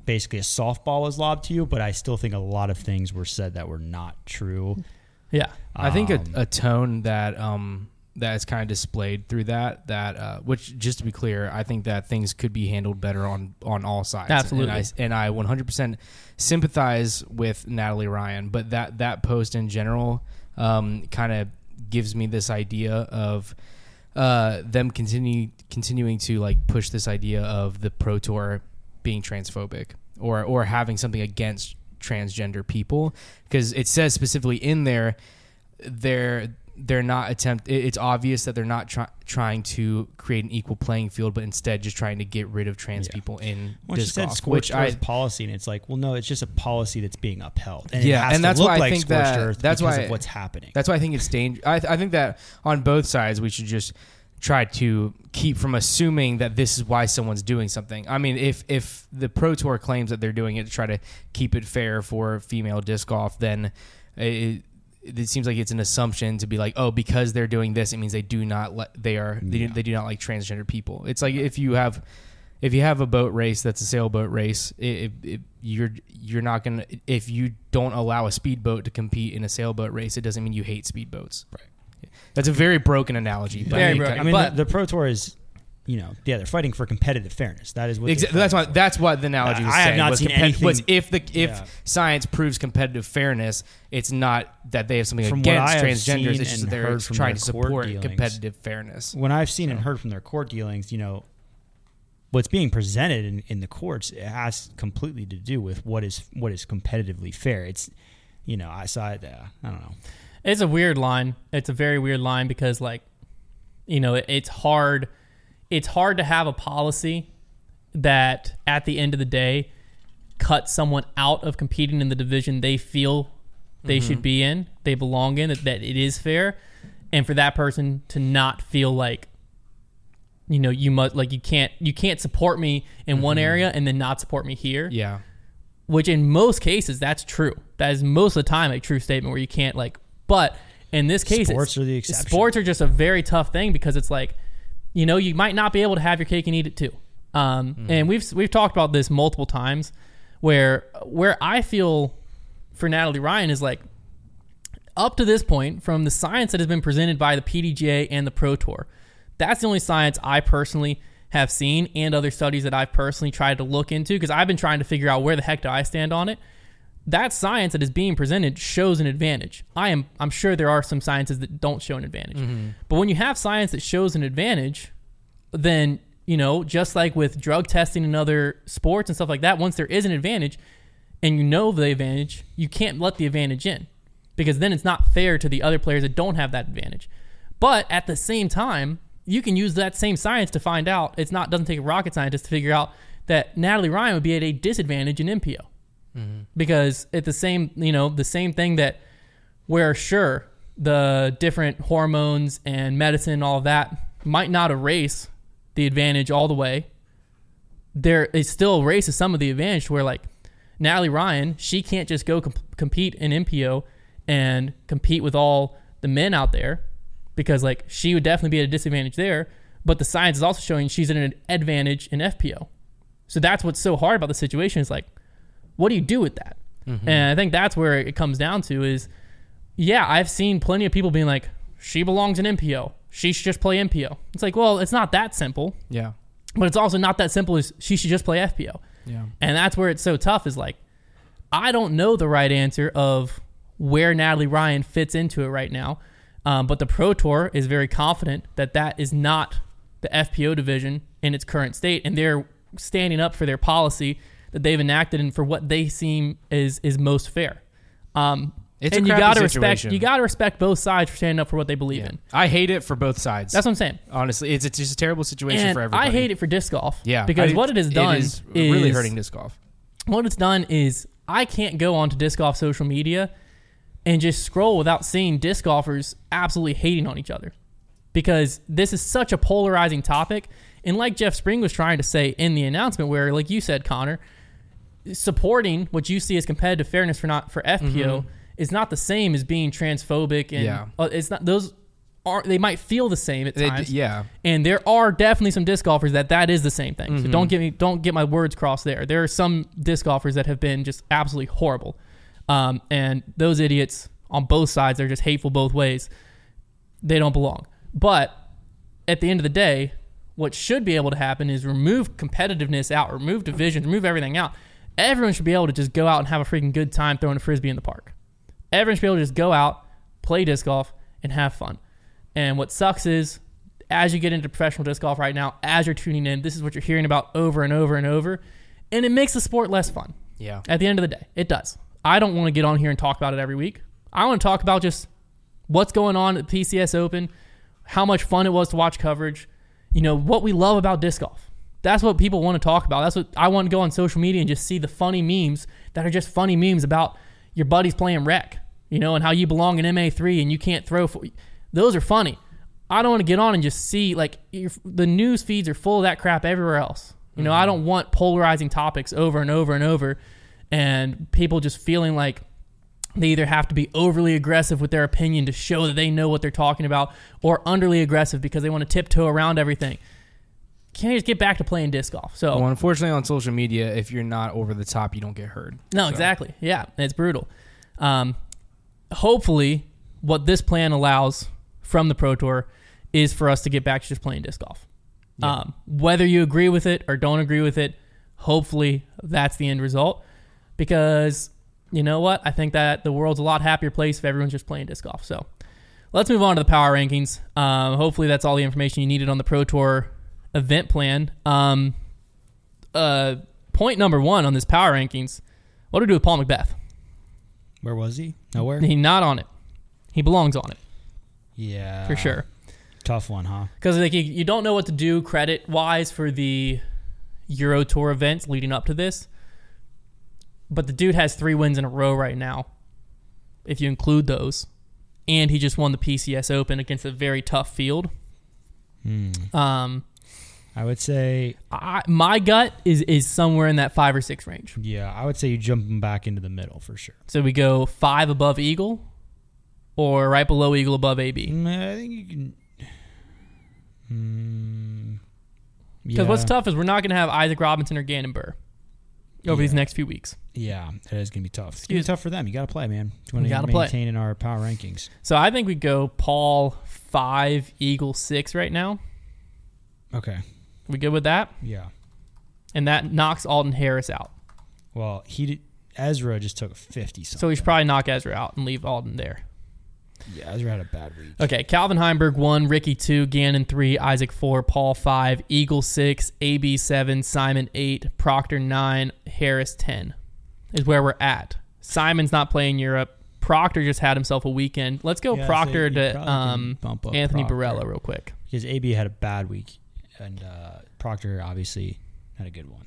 basically a softball was lobbed to you, but I still think a lot of things were said that were not true. Yeah. I think a, Um, a tone that um that is kind of displayed through that that uh, which, just to be clear, I think that things could be handled better on on all sides. Absolutely. and I, and I one hundred percent sympathize with Natalie Ryan, but that that post in general um, kind of gives me this idea of uh, them continue continuing to like push this idea of the Pro Tour being transphobic or or having something against transgender people, because it says specifically in there they're they're not attempt it's obvious that they're not try, trying to create an equal playing field, but instead just trying to get rid of trans Yeah. people in Well, she disc said golf, scorched which I earth policy, and it's like, well, no, it's just a policy that's being upheld. And Yeah, it has and to that's look why I like think scorched that- earth that's because why- of what's happening. That's why I think it's dangerous. I, th- I think that on both sides we should just try to keep from assuming that this is why someone's doing something. I mean, if if the Pro Tour claims that they're doing it to try to keep it fair for female disc golf, then it, it seems like it's an assumption to be like, oh, because they're doing this, it means they do not let they are they, Yeah. do, they do not like transgender people. It's like if you have if you have a boat race that's a sailboat race, it, it, it, you're you're not gonna if you don't allow a speedboat to compete in a sailboat race, it doesn't mean you hate speedboats. Right. That's a very broken analogy. But Very I mean, broken. I mean, But- the, the Pro Tour is, you know, yeah, they're fighting for competitive fairness. That is what. Exa- they're that's fighting what that's what the analogy I- was I have saying. not was seen compet- anything- was if the if Yeah. science proves competitive fairness, it's not that they have something From what against I have transgenders. seen It's just and that they're heard from trying their to court support dealings. competitive fairness. for. When I've seen and heard from their court dealings, you know, what's being presented in, in the courts, it has completely to do with what is what is competitively fair. It's, you know, I saw it. Uh, I don't know. It's a weird line. It's a very weird line because, like, you know, it, it's hard. It's hard to have a policy that, at the end of the day, cuts someone out of competing in the division they feel they Mm-hmm. should be in, they belong in, that, that it is fair, and for that person to not feel like, you know, you must like you can't you can't support me in one area and then not support me here. Yeah, Which in most cases, that's true. That is most of the time a true statement where you can't like, but in this case, Sports it's, are the exception. Sports are just a very tough thing because it's like, you know, you might not be able to have your cake and eat it too. Um, Mm-hmm. And we've we've talked about this multiple times, where where I feel for Natalie Ryan is like, up to this point, from the science that has been presented by the P D G A and the Pro Tour, that's the only science I personally have seen, and other studies that I've personally tried to look into, because I've been trying to figure out where the heck do I stand on it. That science that is being presented shows an advantage. I am I'm sure there are some sciences that don't show an advantage. But when you have science that shows an advantage, then, you know, just like with drug testing and other sports and stuff like that, once there is an advantage and you know the advantage, you can't let the advantage in, because then it's not fair to the other players that don't have that advantage. But at the same time, you can use that same science to find out, it's not doesn't take a rocket scientist to figure out that Natalie Ryan would be at a disadvantage in M P O. Mm-hmm. Because at the same, you know, the same thing that where sure the different hormones and medicine, all of that might not erase the advantage all the way. There it still erases some of the advantage where, like, Natalie Ryan, she can't just go comp- compete in M P O and compete with all the men out there, because like she would definitely be at a disadvantage there. But the science is also showing she's at an advantage in F P O. So that's what's so hard about the situation is like, what do you do with that? Mm-hmm. And I think that's where it comes down to is, yeah, I've seen plenty of people being like, she belongs in M P O. She should just play M P O. It's like, well, it's not that simple. yeah, But it's also not that simple as she should just play F P O. yeah. And that's where it's so tough is like, I don't know the right answer of where Natalie Ryan fits into it right now. Um, but the Pro Tour is very confident that that is not the F P O division in its current state. And they're standing up for their policy that they've enacted and for what they seem is, is most fair. Um, It's a and you crappy gotta respect, situation. you gotta respect both sides for standing up for what they believe Yeah. in. I hate it for both sides. That's what I'm saying. Honestly, it's, it's just a terrible situation And for everybody. I hate it for disc golf. Yeah, Because I- what it has done is is really hurting disc golf. What it's done is I can't go onto disc golf social media and just scroll without seeing disc golfers absolutely hating on each other, because this is such a polarizing topic. And like Jeff Spring was trying to say in the announcement, where, like you said, Connor, supporting what you see as competitive fairness for not for F P O Mm-hmm. is not the same as being transphobic. And Yeah. uh, it's not those. are they might feel the same at They d- times. yeah. And there are definitely some disc golfers that that is the same thing. So Mhm. don't get me don't get my words crossed there. There are some disc golfers that have been just absolutely horrible. Um, and those idiots on both sides, they're just hateful both ways. They don't belong. But at the end of the day, what should be able to happen is remove competitiveness out, remove divisions, remove everything out. Everyone should be able to just go out and have a freaking good time throwing a frisbee in the park. Everyone should be able to just go out, play disc golf, and have fun. And what sucks is, as you get into professional disc golf right now, as you're tuning in, this is what you're hearing about over and over and over, and it makes the sport less fun. Yeah. At the end of the day, it does. I don't want to get on here and talk about it every week. I want to talk about just what's going on at the P C S Open, how much fun it was to watch coverage, you know, what we love about disc golf. That's what people want to talk about. That's what I want to go on social media and just see the funny memes that are just funny memes about your buddies playing rec, you know, and how you belong in M A three and you can't throw for. Those are funny. I don't want to get on and just see, like, the news feeds are full of that crap everywhere else. You know, mm-hmm. I don't want polarizing topics over and over and over and people just feeling like they either have to be overly aggressive with their opinion to show that they know what they're talking about or underly aggressive because they want to tiptoe around everything. Can't you just get back to playing disc golf? So, well, unfortunately, on social media, if you're not over the top, you don't get heard. No, so. Exactly. Yeah, it's brutal. Um, hopefully, what this plan allows from the Pro Tour is for us to get back to just playing disc golf. Yeah. Um, whether you agree with it or don't agree with it, hopefully that's the end result. Because, you know what? I think that the world's a lot happier place if everyone's just playing disc golf. So, let's move on to the power rankings. Um, hopefully that's all the information you needed on the Pro Tour event plan. Um, uh, point number one on this power rankings, what do we do with Paul McBeth? Where was he? Nowhere? He's not on it. He belongs on it. Yeah. For sure. Tough one, huh? Because like you, you don't know what to do credit-wise for the Euro Tour events leading up to this. But the dude has three wins in a row right now, if you include those. And he just won the P C S Open against a very tough field. Hmm. Um, I would say... I, my gut is, is somewhere in that five or six range. Yeah, I would say you jump him back into the middle for sure. So we go five above Eagle or right below Eagle above A B? I think you can... Because yeah. what's tough is we're not going to have Isaac Robinson or Gannon Burr over yeah. these next few weeks. Yeah, it is going to be tough. It's going to be tough for them. You got to play, man. You want You to gotta maintain play. in our power rankings. So I think we go Paul five, Eagle six right now. Okay. We good with that? Yeah. And that knocks Alden Harris out. Well, he did, Ezra just took fifty something. So we should probably knock Ezra out and leave Alden there. Yeah, Ezra had a bad week. Okay, Calvin Heimberg one, Ricky two, Gannon three, Isaac four, Paul five, Eagle six, A B seven, Simon eight, Proctor nine, Harris ten is where we're at. Simon's not playing Europe. Proctor just had himself a weekend. Let's go Yeah, Proctor so you to probably um, can bump up Anthony Proctor. Barella real quick. Because A B had a bad week, and uh, Proctor obviously had a good one.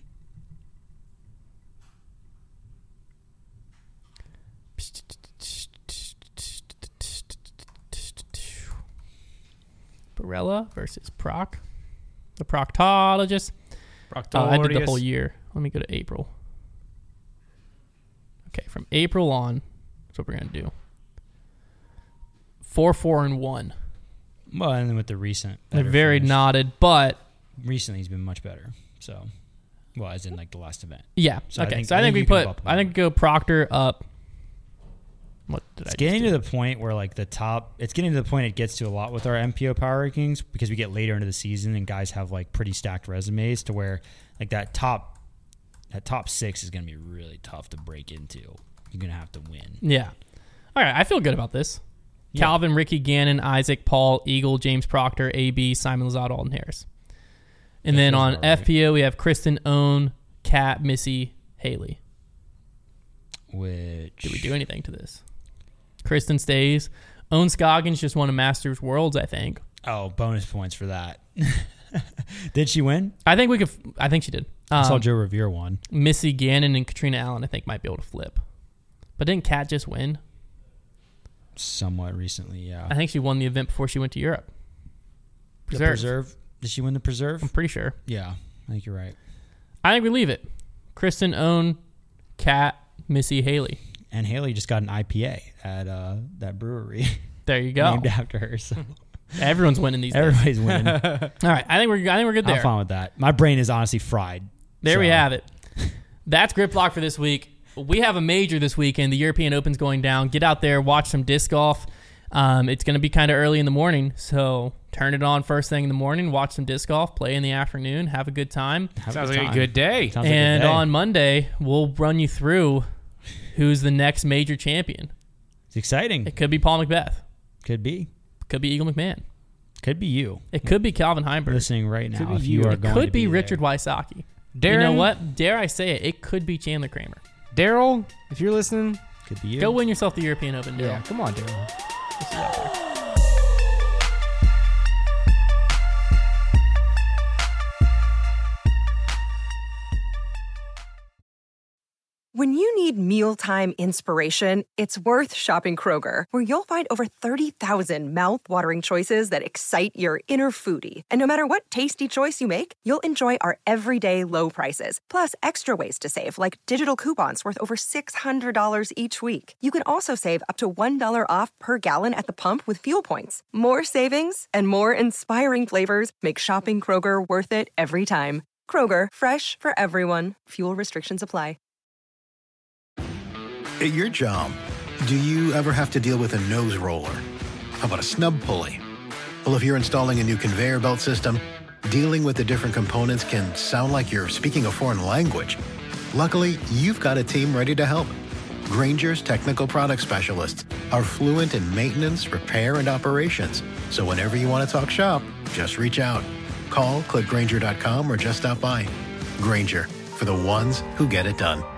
Barella versus Proc. The proctologist. Uh, I did the whole year. Let me go to April. Okay, from April on, that's what we're going to do. Four, four, and one. Well, and then with the recent. They're better very finish. knotted, but Recently, he's been much better. So, well, as in like the last event. yeah. So I okay, think- so I I think, think we you can put, bump I think go Proctor up. What did It's I getting just to do? the point where like the top, it's getting to the point it gets to a lot with our M P O power rankings because we get later into the season and guys have like pretty stacked resumes to where like that top, that top six is going to be really tough to break into. You're going to have to win. Yeah. All right, I feel good about this. Yeah. Calvin, Ricky, Gannon, Isaac, Paul, Eagle, James Proctor, A B, Simon Lazard, Alden Harris. And That then feels on about right. F P O, we have Kristen, Owen, Kat, Missy, Haley. Which Did we do anything to this? Kristen stays. Owen Scoggins just won a Masters Worlds, I think. Oh, bonus points for that. Did she win? I think we could. I think she did. I saw Um, Joe Revere won. Missy Gannon and Katrina Allen, I think, might be able to flip. But didn't Kat just win? Somewhat recently, yeah. I think she won the event before she went to Europe. The Preserve. preserve. Did she win the preserve? I'm pretty sure. Yeah, I think you're right. I think we leave it. Kristen, Owen, Kat, Missy, Haley. And Haley just got an I P A at uh, that brewery. There you go. Named after her. So. Everyone's winning these days. Everybody's winning. All right, I think we're I think we're good there. I'm fine with that. My brain is honestly fried. There so. we have it. That's Grip Block for this week. We have a major this weekend. The European Open's going down. Get out there, watch some disc golf. Um, it's going to be kind of early in the morning, so turn it on first thing in the morning, watch some disc golf, play in the afternoon, have a good time. Have Sounds a like time. a good day. Sounds like a And good day. on Monday, we'll run you through who's the next major champion. It's exciting. It could be Paul Macbeth. Could be. Could be Eagle McMahon. Could be you. It could be Calvin Heimberg. Listening right now. Could be If you. you are It going could to be be Richard there. Wysocki. Darren, You know what? Dare I say it? It could be Chandler Kramer. Daryl, if you're listening, Could be you. Go win yourself the European Open. yeah, Daryl. come on, Daryl. We'll see you out there. When you need mealtime inspiration, it's worth shopping Kroger, where you'll find over thirty thousand mouth-watering choices that excite your inner foodie. And no matter what tasty choice you make, you'll enjoy our everyday low prices, plus extra ways to save, like digital coupons worth over six hundred dollars each week. You can also save up to one dollar off per gallon at the pump with fuel points. More savings and more inspiring flavors make shopping Kroger worth it every time. Kroger, fresh for everyone. Fuel restrictions apply. At your job, do you ever have to deal with a nose roller? How about a snub pulley? Well, if you're installing a new conveyor belt system, dealing with the different components can sound like you're speaking a foreign language. Luckily, you've got a team ready to help. Grainger's technical product specialists are fluent in maintenance, repair, and operations. So whenever you want to talk shop, just reach out. Call, click Grainger dot com, or just stop by. Grainger, for the ones who get it done.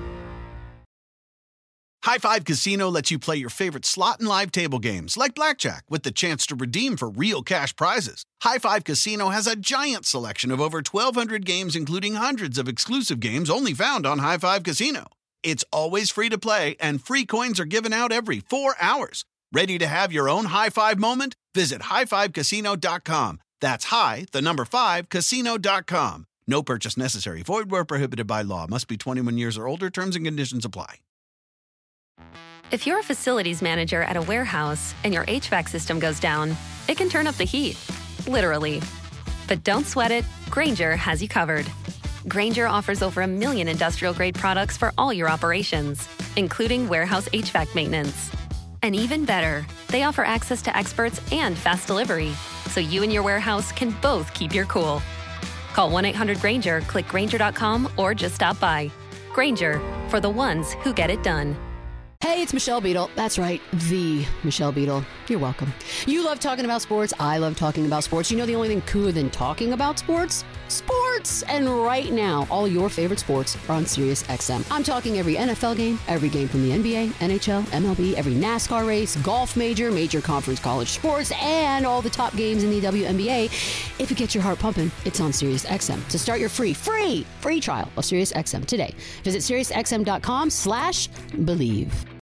High Five Casino lets you play your favorite slot and live table games like blackjack with the chance to redeem for real cash prizes. High Five Casino has a giant selection of over twelve hundred games, including hundreds of exclusive games only found on High Five Casino. It's always free to play, and free coins are given out every four hours. Ready to have your own high five moment? Visit high five casino dot com. That's high, the number five, casino dot com. No purchase necessary. Void where prohibited by law. Must be twenty-one years or older. Terms and conditions apply. If you're a facilities manager at a warehouse and your H V A C system goes down, it can turn up the heat, literally. But don't sweat it, Grainger has you covered. Grainger offers over a million industrial-grade products for all your operations, including warehouse H V A C maintenance. And even better, they offer access to experts and fast delivery, so you and your warehouse can both keep your cool. Call one eight hundred Grainger, click Grainger dot com, or just stop by. Grainger, for the ones who get it done. Hey, it's Michelle Beadle. That's right, the Michelle Beadle. You're welcome. You love talking about sports. I love talking about sports. You know the only thing cooler than talking about sports? Sports! And right now, all your favorite sports are on Sirius X M. I'm talking every N F L game, every game from the N B A, N H L, M L B, every NASCAR race, golf major, major conference college sports, and all the top games in the W N B A. If it gets your heart pumping, it's on Sirius X M. To start your free, free, free trial of Sirius X M today, visit SiriusXM.com slash believe.